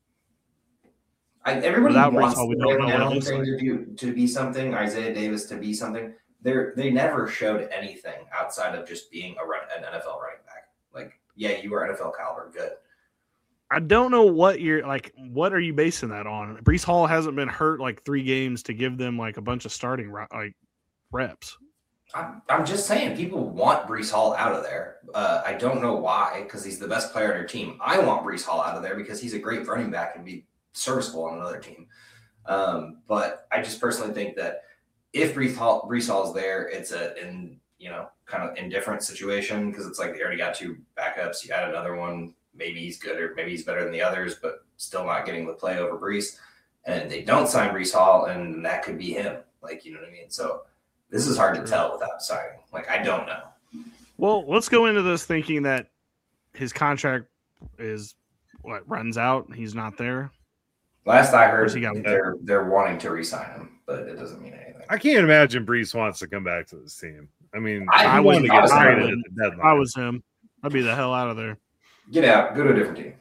I, everybody Without wants Breece Hall, we the don't know Braylon what it Allen looks thing like. to, do, to be something, Isaiah Davis to be something. They they never showed anything outside of just being a run, an N F L running back. Like, yeah, you were N F L caliber, good. I don't know what you're like. What are you basing that on? Breece Hall hasn't been hurt like three games to give them like a bunch of starting like reps. I'm, I'm just saying, people want Breece Hall out of there. Uh, I don't know why, because he's the best player on your team. I want Breece Hall out of there because he's a great running back and be serviceable on another team. Um, but I just personally think that if Breece Hall, Breece Hall's there, it's a in you know kind of indifferent situation because it's like they already got two backups. You add another one, maybe he's good or maybe he's better than the others, but still not getting the play over Breece. And they don't sign Breece Hall, and that could be him. Like, you know what I mean? So this is hard to tell without signing. Like, I don't know. Well, let's go into this thinking that his contract is what runs out. He's not there. Last I heard, Where's he got? they're they're wanting to re-sign him, but it doesn't mean anything. I can't imagine Breece wants to come back to this team. I mean, I- he I wanted would- to I get was- traded I at would- the deadline. If I was him, I'd be the hell out of there. Get out. Go to a different team.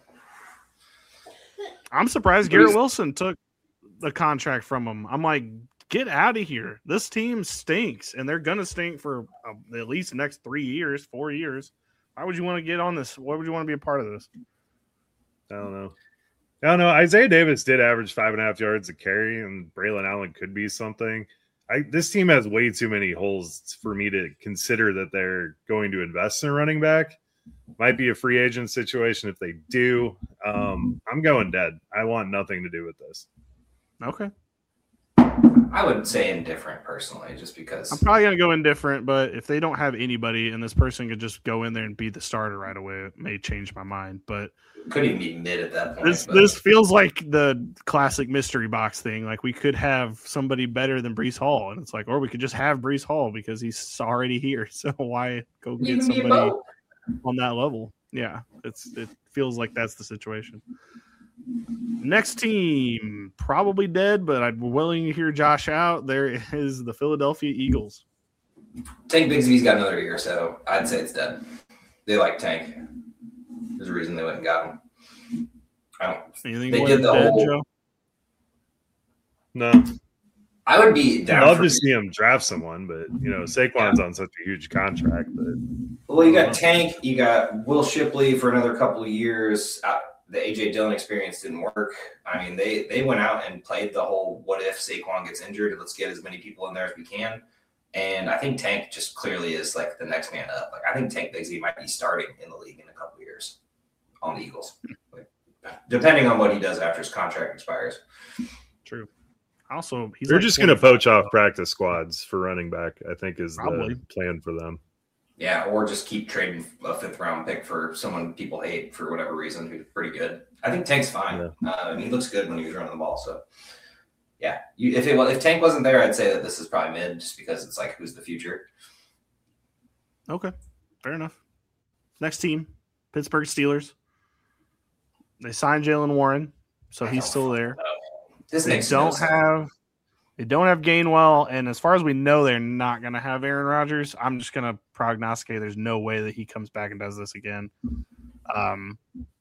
I'm surprised Garrett Breece- Wilson took the contract from him. I'm like, get out of here. This team stinks, and they're gonna stink for uh, at least the next three years, four years. Why would you want to get on this? Why would you want to be a part of this? I don't know. I don't know. Isaiah Davis did average five and a half yards a carry, and Braylon Allen could be something. I, this team has way too many holes for me to consider that they're going to invest in a running back. Might be a free agent situation if they do. Um, I'm going dead. I want nothing to do with this. Okay. I would say indifferent personally, just because I'm probably going to go indifferent, but if they don't have anybody and this person could just go in there and be the starter right away, it may change my mind. But could even be mid at that point. this but... this feels like the classic mystery box thing. Like we could have somebody better than Breece Hall, and it's like, or we could just have Breece Hall because he's already here. So why go get Even somebody on that level? Yeah, it's it feels like that's the situation. Next team, probably dead, but I'm willing to hear Josh out. There is the Philadelphia Eagles. Tank Bigsby's got another year, so I'd say it's dead. They like Tank. There's a reason they went and got him. I don't. Anything they did the dead, whole. Joe? No. I would be down. I'd love for to see him draft someone, but you know Saquon's yeah. on such a huge contract. But well, you got Tank, you got Will Shipley for another couple of years. Uh, the A J Dillon experience didn't work. I mean, they they went out and played the whole "what if Saquon gets injured? Let's get as many people in there as we can." And I think Tank just clearly is like the next man up. Like I think Tank Bigsby might be starting in the league in a couple of years on the Eagles, like, depending on what he does after his contract expires. True. Also, he's they're like just going to poach off practice squads for running back. I think is Probably. the plan for them. Yeah, or just keep trading a fifth round pick for someone people hate for whatever reason who's pretty good. I think Tank's fine. Yeah. Uh, and he looks good when he was running the ball. So, yeah, you, if it was, if Tank wasn't there, I'd say that this is probably mid, just because it's like who's the future. Okay, fair enough. Next team, Pittsburgh Steelers. They signed Jaylen Warren, so he's still there. This they don't no have they don't have Gainwell, and as far as we know, they're not going to have Aaron Rodgers. I'm just going to prognosticate there's no way that he comes back and does this again. Um,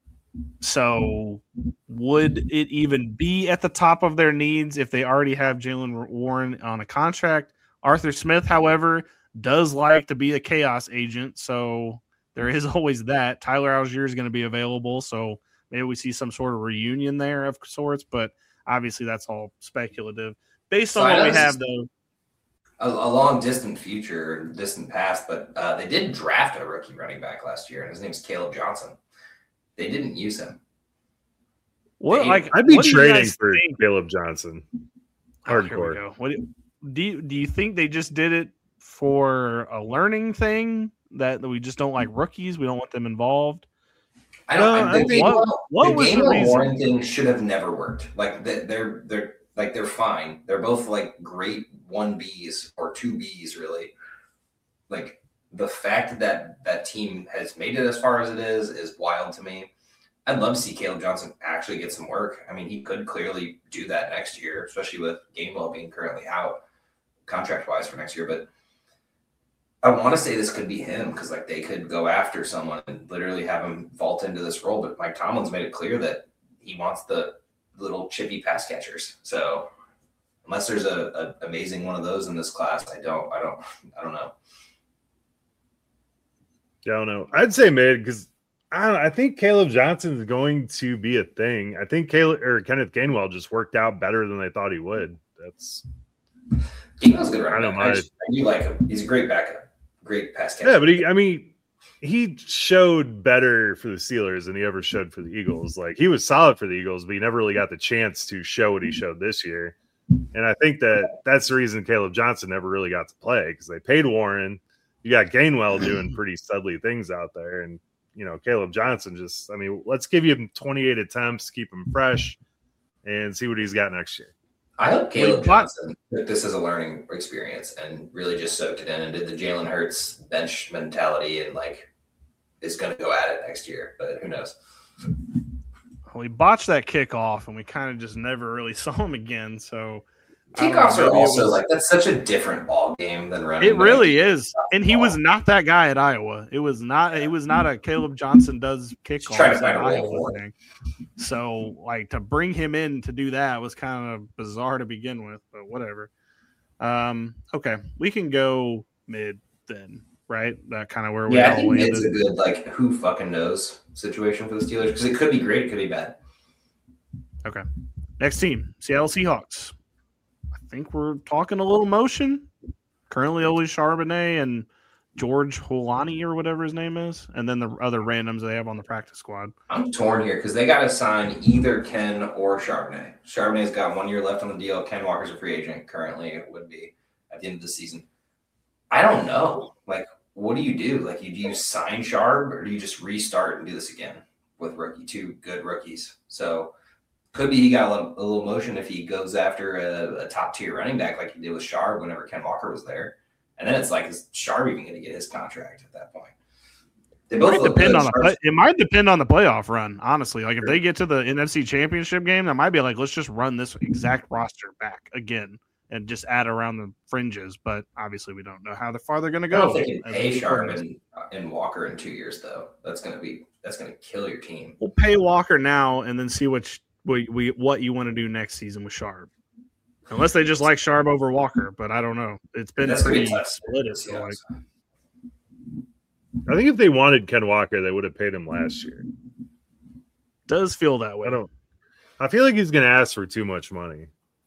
so would it even be at the top of their needs if they already have Jaylen Warren on a contract? Arthur Smith, however, does like to be a chaos agent, so there is always that. Tyler Algier is going to be available, so maybe we see some sort of reunion there of sorts, but obviously that's all speculative. Based on so what we have, though. A, a long distant future, distant past, but uh, they did draft a rookie running back last year, and his name's Caleb Johnson. They didn't use him. What, they, like, I'd be what trading for think? Caleb Johnson. Hardcore. Oh, here we go. What do, do, you, do you think they just did it for a learning thing, that we just don't like rookies? We don't want them involved? I don't. Uh, I think what, what the was game the of reason? Warren thing should have never worked. Like they're they're like they're fine. They're both like great one Bs or two Bs really. Like the fact that that team has made it as far as it is is wild to me. I'd love to see Caleb Johnson actually get some work. I mean, he could clearly do that next year, especially with Gainwell being currently out contract wise for next year. But I want to say this could be him because like they could go after someone and literally have him vault into this role. But Mike Tomlin's made it clear that he wants the little chippy pass catchers. So unless there's a, a amazing one of those in this class, I don't, I don't, I don't know. Yeah, I don't know. I'd say mid because I don't know, I think Caleb Johnson is going to be a thing. I think Caleb or Kenneth Gainwell just worked out better than they thought he would. That's Gainwell's good. Right I don't I, just, I do like him. He's a great backup. Great pass catcher. Yeah, but he, I mean, he showed better for the Steelers than he ever showed for the Eagles. Like he was solid for the Eagles, but he never really got the chance to show what he showed this year. And I think that that's the reason Caleb Johnson never really got to play because they paid Warren. You got Gainwell doing pretty studly things out there, and you know Caleb Johnson just. I mean, let's give him twenty-eight attempts, keep him fresh, and see what he's got next year. I hope Caleb Johnson took this as a learning experience and really just soaked it in and did the Jalen Hurts bench mentality and like is going to go at it next year. But who knows? We botched that kickoff and we kind of just never really saw him again. So kickoffs know, are also was, like that's such a different ball game than running. It really is, and he was not that guy at Iowa. It was not. It was not a Caleb Johnson does kickoffs trying to find at a Iowa role thing. So, like to bring him in to do that was kind of bizarre to begin with, but whatever. Um, okay, we can go mid then, right? That kind of where we yeah, all I think landed. Mid's a good like who fucking knows situation for the Steelers because it could be great, it could be bad. Okay, next team, Seattle Seahawks. I think we're talking a little motion. Currently, only Charbonnet and George Holani or whatever his name is, and then the other randoms they have on the practice squad. I'm torn here because they got to sign either Ken or Charbonnet. Charbonnet's got one year left on the deal. Ken Walker's a free agent currently. It would be at the end of the season. I don't know. Like, what do you do? Like, you, do you sign Sharp or do you just restart and do this again with rookie two good rookies? So could be he got a little, a little motion if he goes after a, a top tier running back like he did with Sharp whenever Ken Walker was there. And then it's like, is Sharp even going to get his contract at that point? They both It might depend on the play, it might depend on the playoff run, honestly. Like if they get to the N F C Championship game, that might be like, let's just run this exact roster back again and just add around the fringes. But obviously, we don't know how far they're going to go. I don't think you can pay Sharp and, and Walker in two years, though. That's going to be that's going to kill your team. We'll pay Walker now and then see what we, we what you want to do next season with Sharp. Unless they just like Sharp over Walker, but I don't know. It's been That's pretty pretty split. So like, I think if they wanted Ken Walker, they would have paid him last year. Does feel that way. I don't. I feel like he's going to ask for too much money.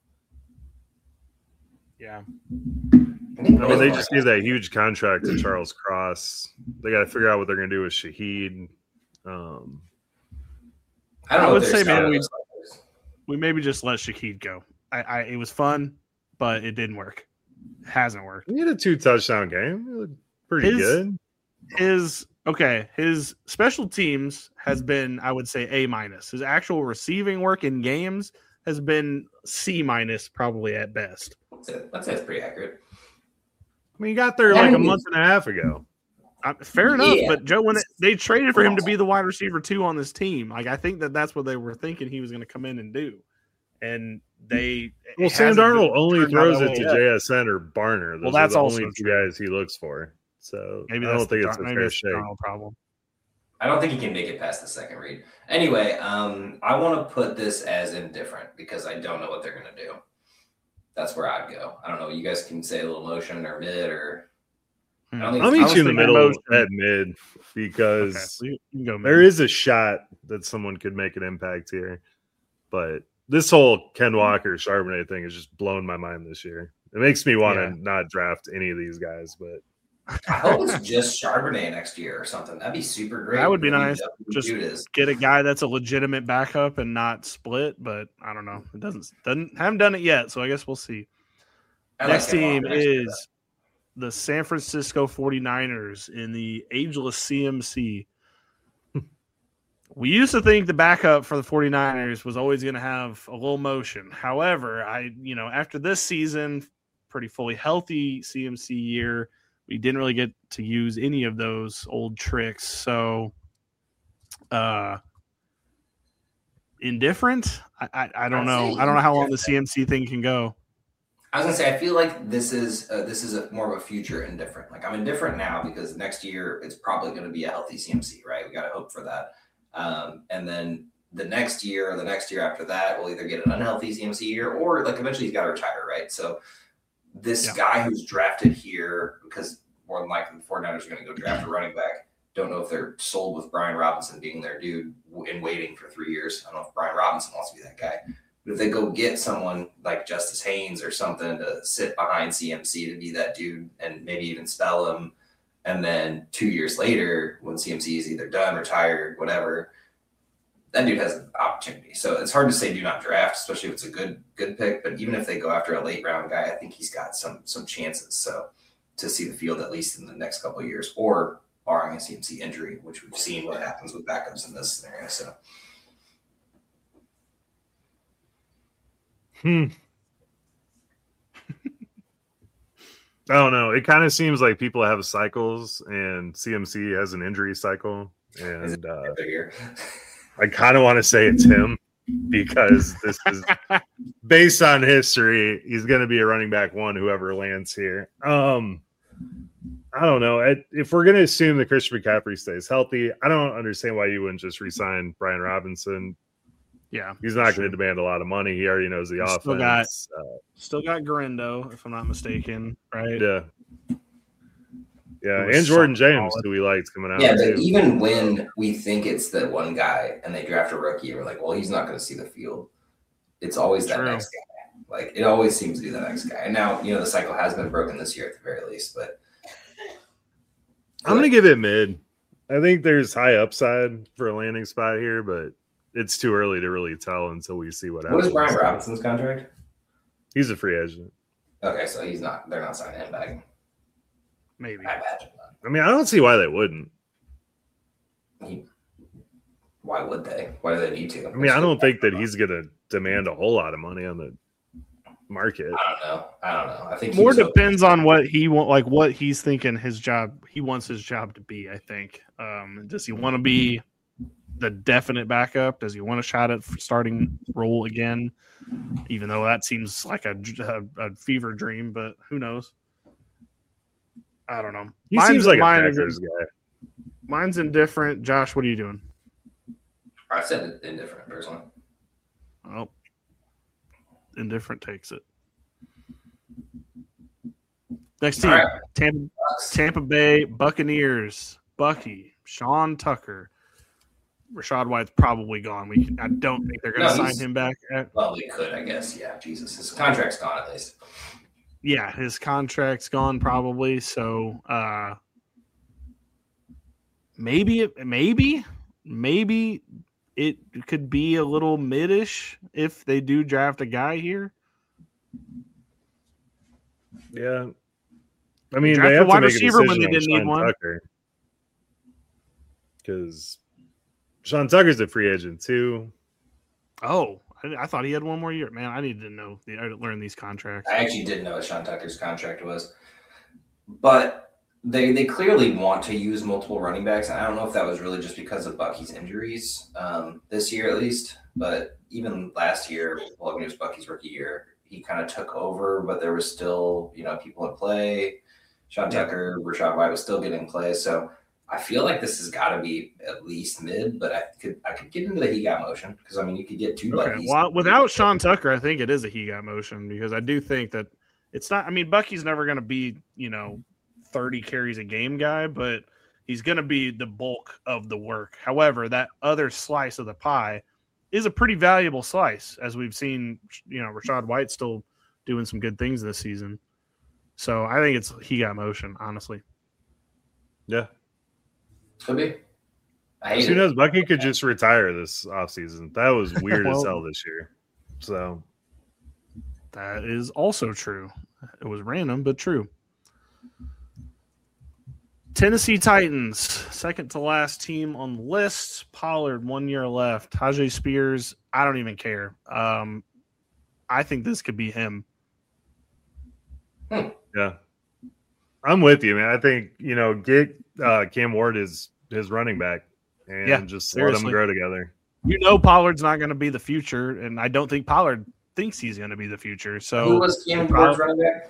Yeah. I mean, they just gave that huge contract to Charles Cross. They got to figure out what they're going to do with Shaheed. Um, I don't know. I would say, man, we, we maybe just let Shaheed go. I, I it was fun, but it didn't work. It hasn't worked. He had a two touchdown game. It looked pretty his, good. His okay, his special teams has been, I would say, A minus. His actual receiving work in games has been C minus, probably at best. That's that's pretty accurate. I mean, he got there like a month and a half ago. Uh, fair enough, Yeah. but Joe, when it, they traded for him to be the wide receiver two on this team, like I think that that's what they were thinking he was going to come in and do, and they well, Sam Darnold only throws it to yet. J S N or Barner. Those well, that's are the also only two true. guys he looks for. So maybe I that's don't think the, it's a maybe fair that's the shake. Darnold problem. I don't think he can make it past the second read. Anyway, um, I want to put this as indifferent because I don't know what they're going to do. That's where I'd go. I don't know. You guys can say a little motion or mid or. I don't think I'll it's- meet you in the middle motion. at mid because Okay, so you can go there mid. is a shot that someone could make an impact here. But this whole Ken Walker Charbonnet thing has just blown my mind this year. It makes me want to Yeah. not draft any of these guys, but I hope it's just Charbonnet next year or something. That'd be super great. That would be Maybe nice. that's what Just Jude is. get a guy that's a legitimate backup and not split, but I don't know. It doesn't doesn't haven't done it yet, so I guess we'll see. I like Next Ken team Walker next year, is the San Francisco forty-niners in the ageless C M C. We used to think the backup for the forty-niners was always going to have a little motion. However, I, you know, after this season, pretty fully healthy C M C year, we didn't really get to use any of those old tricks. So, uh, indifferent. I, I, I don't I'd know. say I don't know how long the indifferent. C M C thing can go. I was gonna say I feel like this is uh, this is a more of a future indifferent. Like I'm indifferent now because next year it's probably going to be a healthy C M C, right? We got to hope for that. Um, and then the next year or the next year after that, we'll either get an unhealthy C M C year or like eventually he's got to retire, right? So this Yeah. guy who's drafted here, because more than likely the forty-niners are going to go draft a running back. Don't know if they're sold with Brian Robinson being their dude and waiting for three years. I don't know if Brian Robinson wants to be that guy. But if they go get someone like Justice Haynes or something to sit behind C M C to be that dude and maybe even spell him, and then two years later, when C M C is either done, retired, whatever, that dude has an opportunity. So it's hard to say do not draft, especially if it's a good good pick. But even if they go after a late round guy, I think he's got some some chances. So to see the field at least in the next couple of years, or barring a C M C injury, which we've seen what happens with backups in this scenario. So. Hmm. I don't know. It kind of seems like people have cycles, and C M C has an injury cycle, and uh, I kind of want to say it's him because this is based on history. He's going to be a running back one, whoever lands here. Um, I don't know. I, if we're going to assume that Christian McCaffrey stays healthy, I don't understand why you wouldn't just re-sign Brian Robinson. Yeah, He's not sure. going to demand a lot of money. He already knows the He's offense. still got- uh, Still got Garindo, if I'm not mistaken, right? yeah. Yeah, It was and Jordan solid. James, who we liked coming out. Yeah, but too. even when we think it's that one guy and they draft a rookie and we're like, well, he's not going to see the field, it's always that True. next guy. Like, it always seems to be the next guy. And now, you know, the cycle has been broken this year at the very least, but I'm gonna give it mid. I think there's high upside for a landing spot here, but it's too early to really tell until we see what happens. What is Brian Robinson's contract? He's a free agent. Okay, so he's not. They're not signing him back. Maybe. I imagine not. I mean, I don't see why they wouldn't. He, why would they? Why do they need to? I mean, I don't think that he's gonna demand a whole lot of money on the market. I don't know. I don't know. I think More he's depends on what he want, like what he's thinking his job. He wants his job to be. I think. Um, does he want to be the definite backup? Does he want a shot at starting role again? Even though that seems like a, a, a fever dream, but who knows? I don't know. He Mine's, seems like mine a is, Packers guy. Mine's indifferent. Josh, what are you doing? I said indifferent personally. Oh, indifferent takes it. Next team, Right. Tampa, Tampa Bay Buccaneers. Bucky, Sean Tucker. Rashad White's probably gone. We can, I don't think they're going to No, sign him back. At, Well, they could, I guess. Yeah, Jesus, his contract's gone at least. yeah, his contract's gone probably. So uh, maybe, it, maybe, maybe it could be a little mid-ish if they do draft a guy here. Yeah. I mean, Draft they a have to wide make a receiver when decision they on didn't need Sean one. Tucker. Because Sean Tucker's a free agent too. Oh, I, I thought he had one more year. Man, I needed to know. I didn't learn these contracts. I actually didn't know what Sean Tucker's contract was, but they they clearly want to use multiple running backs. And I don't know if that was really just because of Bucky's injuries um, this year, at least. But even last year, well, when it was Bucky's rookie year, he kind of took over, but there was still, you know, people in play. Sean Tucker, Rashad White was still getting play. So I feel like this has got to be at least mid, but I could I could get into the he got motion because I mean you could get two Okay. Bucky's. Well, without Sean Tucker, I think it is a he got motion because I do think that it's not. I mean, Bucky's never going to be, you know, thirty carries a game guy, but he's going to be the bulk of the work. However, that other slice of the pie is a pretty valuable slice, as we've seen. You know, Rashad White still doing some good things this season. So I think it's he got motion, honestly. Yeah. Could be. I hate Who it. knows? Bucky could just retire this offseason. That was weird as Well- hell this year. So That is also true. It was random, but true. Tennessee Titans, second to last team on the list. Pollard, one year left. Tajay Spears, I don't even care. Um, I think this could be him. yeah. I'm with you, man. I think, you know, get uh, Cam Ward is his running back and Yeah, just let them seriously. grow together. You know Pollard's not going to be the future, and I don't think Pollard thinks he's going to be the future. So Who was Cam Ward's running back?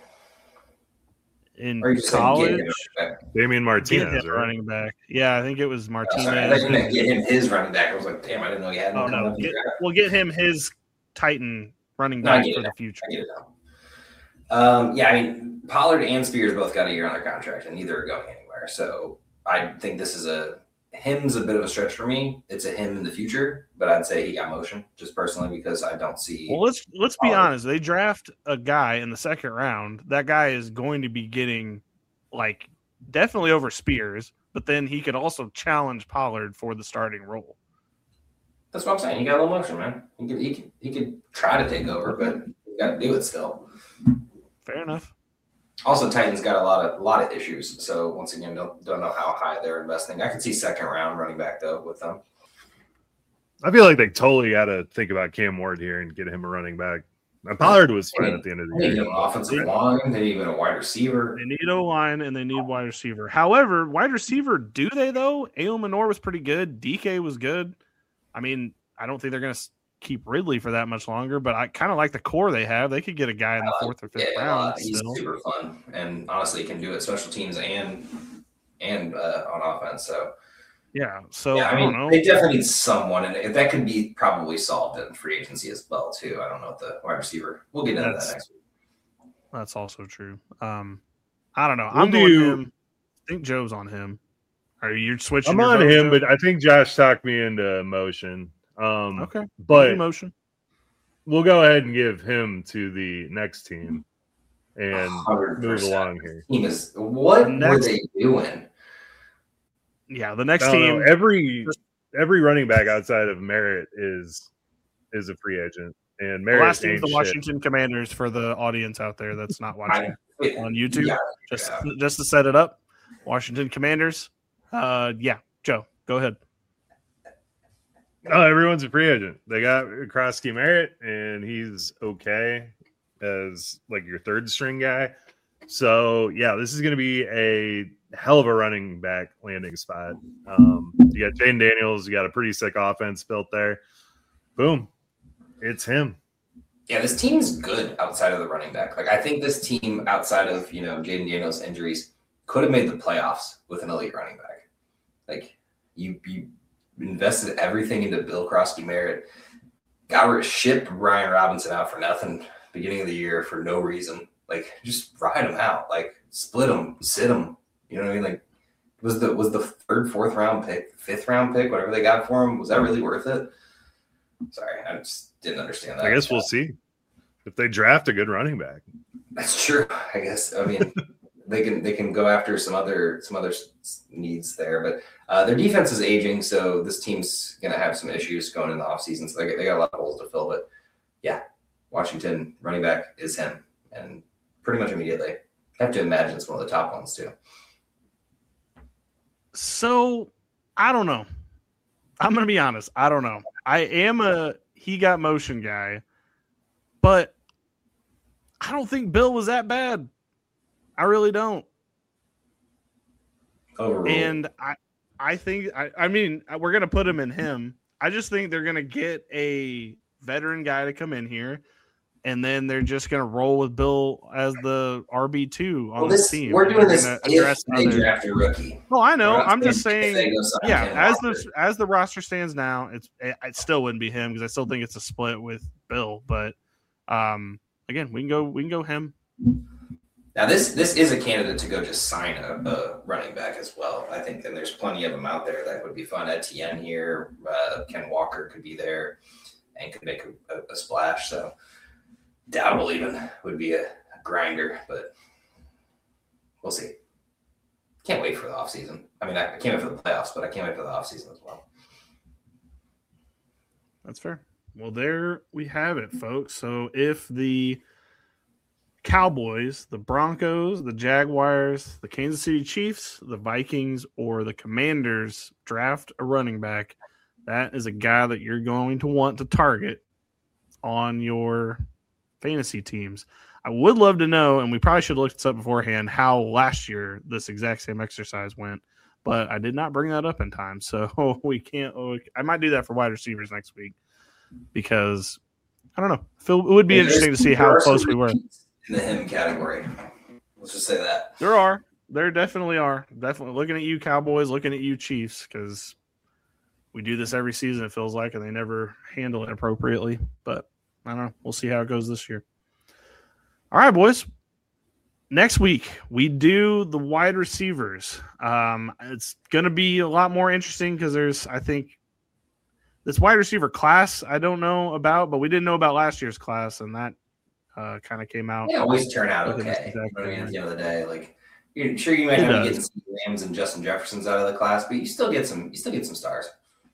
in Or you just saying get college, him running back? Damian get Martinez, him right? running back. Yeah, I think it was Oh, sorry. I thought Martinez. you meant get him his running back. I was like, damn, I didn't know he had him. Oh coming no, up in the get, draft. we'll get him his Titan running No, I back get for it the now. future. I get it now. Um, yeah, I mean, Pollard and Spears both got a year on their contract, and neither are going anywhere. So I think this is a him's a bit of a stretch for me. It's a him in the future, but I'd say he got motion just personally because I don't see. Well, let's let's be Pollard. honest. They draft a guy in the second round. That guy is going to be getting like definitely over Spears, but then he could also challenge Pollard for the starting role. That's what I'm saying. He got a little motion, man. He could he could he could try to take over, but he got to do it still. Fair enough. Also, Titans got a lot of a lot of issues. So once again, don't don't know how high they're investing. I could see second round running back though with them. I feel like they totally got to think about Cam Ward here and get him a running back. Now, Pollard was fine at the end of the They need year. an offensive line. They need even a wide receiver. They need O line and they need wide receiver. However, wide receiver, do they though? Ayo Manor was pretty good. D K was good. I mean, I don't think they're going to keep Ridley for that much longer, but I kind of like the core they have. They could get a guy in the I like- fourth or fifth Yeah, round. uh, he's Still. super fun, and honestly, can do it special teams and and uh, on offense. So Yeah. So yeah, I, I mean, don't know. they definitely need someone, and that could be probably solved in free agency as well too. I don't know what the wide receiver. We'll get into That's- that next week. That's also true. Um, I don't know. We'll I'm going do- him. I think Joe's on him. Are you switching? I'm your on vote, him, Joe? but I think Josh talked me into motion. Um, okay. But Emotion. we'll go ahead and give him to the next team and one hundred move percent. along here. Team is what were Next- they doing? yeah, the next No, team. no, every every running back outside of Merritt is is a free agent, and The Merritt last team is ain't the shit. Washington Commanders for the audience out there that's not watching I, on YouTube. Yeah, Just yeah. just to set it up, Washington Commanders. Uh, yeah, Joe, go ahead. No, everyone's a free agent. They got Krosky Merritt, and he's okay as like your third string guy. So yeah, this is going to be a hell of a running back landing spot. Um, you got Jaden Daniels. You got a pretty sick offense built there. Boom, it's him. Yeah, this team's good outside of the running back. Like I think this team outside of you know Jaden Daniels' injuries could have made the playoffs with an elite running back. Like you, you invested everything into Bill Krosky Merritt. Got rid shipped Ryan Robinson out for nothing beginning of the year for no reason. Like just ride him out. Like split him, sit him. You know what I mean? Like was the was the third, fourth round pick, fifth round pick, whatever they got for him, was that really worth it? Sorry, I just didn't understand that. I guess we'll see if they draft a good running back. That's true. I guess. I mean, they can they can go after some other some other needs there, but uh, their defense is aging, so this team's gonna have some issues going in the offseason. So they they got a lot of holes to fill. But yeah, Washington running back is him, and pretty much immediately. I have to imagine it's one of the top ones too. So I don't know. I'm gonna be honest. I don't know. I am a he got motion guy, but I don't think Bill was that bad. I really don't. Overruled. And I, I think I, I mean we're gonna put him in him. I just think they're gonna get a veteran guy to come in here, and then they're just gonna roll with Bill as the R B two on well, the this, team. we're doing this Gonna if address they other- draft a rookie. Oh, I know. We're not I'm just saying if saying. they go sign Yeah, Ken as Walker. the as the roster stands now, it's it, it still wouldn't be him because I still think it's a split with Bill. But um, again, we can go we can go him. Now this this is a candidate to go just sign a, a running back as well. I think, and there's plenty of them out there that would be fun. Etienne here, uh, Ken Walker could be there and could make a, a, a splash. So Doubtable even would be a, a grinder, but we'll see. Can't wait for the offseason. I mean, I, I can't wait for the playoffs, but I can't wait for the offseason as well. That's fair. Well, there we have it, folks. So if the Cowboys, the Broncos, the Jaguars, the Kansas City Chiefs, the Vikings, or the Commanders draft a running back, that is a guy that you're going to want to target on your fantasy teams. I would love to know, and we probably should have looked this up beforehand, how last year this exact same exercise went, but I did not bring that up in time. So we can't, I might do that for wide receivers next week because I don't know. Phil, it would be And interesting to there's- see there how are some close we were. repeats in the him category. Let's just say that. There are. There definitely are. Definitely looking at you, Cowboys, looking at you, Chiefs, because we do this every season, it feels like, and they never handle it appropriately. But I don't know. We'll see how it goes this year. All right, boys. Next week, we do the wide receivers. Um, it's going to be a lot more interesting because there's, I think, this wide receiver class I don't know about, but we didn't know about last year's class, and that uh, kind of came out. They always turn out Look at this okay. You know exact what I mean? thing. At the end of the day, like you're sure you might It not be does. getting some Rams and Justin Jeffersons out of the class, but you still get some. You still get some stars.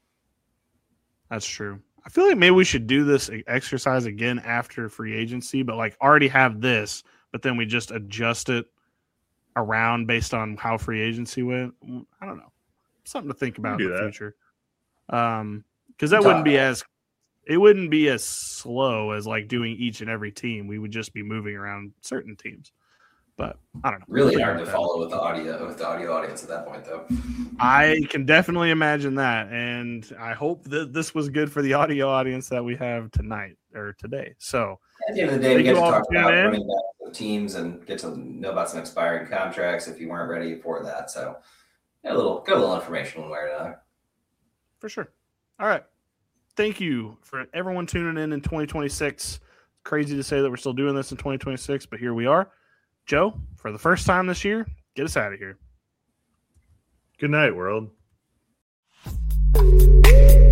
That's true. I feel like maybe we should do this exercise again after free agency, but like already have this, but then we just adjust it around based on how free agency went. I don't know. Something to think about We in can the do that. future. Um, because that wouldn't be as it wouldn't be as slow as like doing each and every team. We would just be moving around certain teams. But I don't know. Really We'll hard figure to it out. follow with the audio with the audio audience at that point, though. I can definitely imagine that, and I hope that this was good for the audio audience that we have tonight or today. So, At the end of the day, we Thank get you to all talk for tuning about in. running back the teams and get to know about some expiring contracts if you weren't ready for that. So, get a little, get a little information one way or another. for sure. All right. Thank you for everyone tuning in in twenty twenty-six. Crazy to say that we're still doing this in twenty twenty-six, but here we are. Joe, for the first time this year, get us out of here. Good night, world.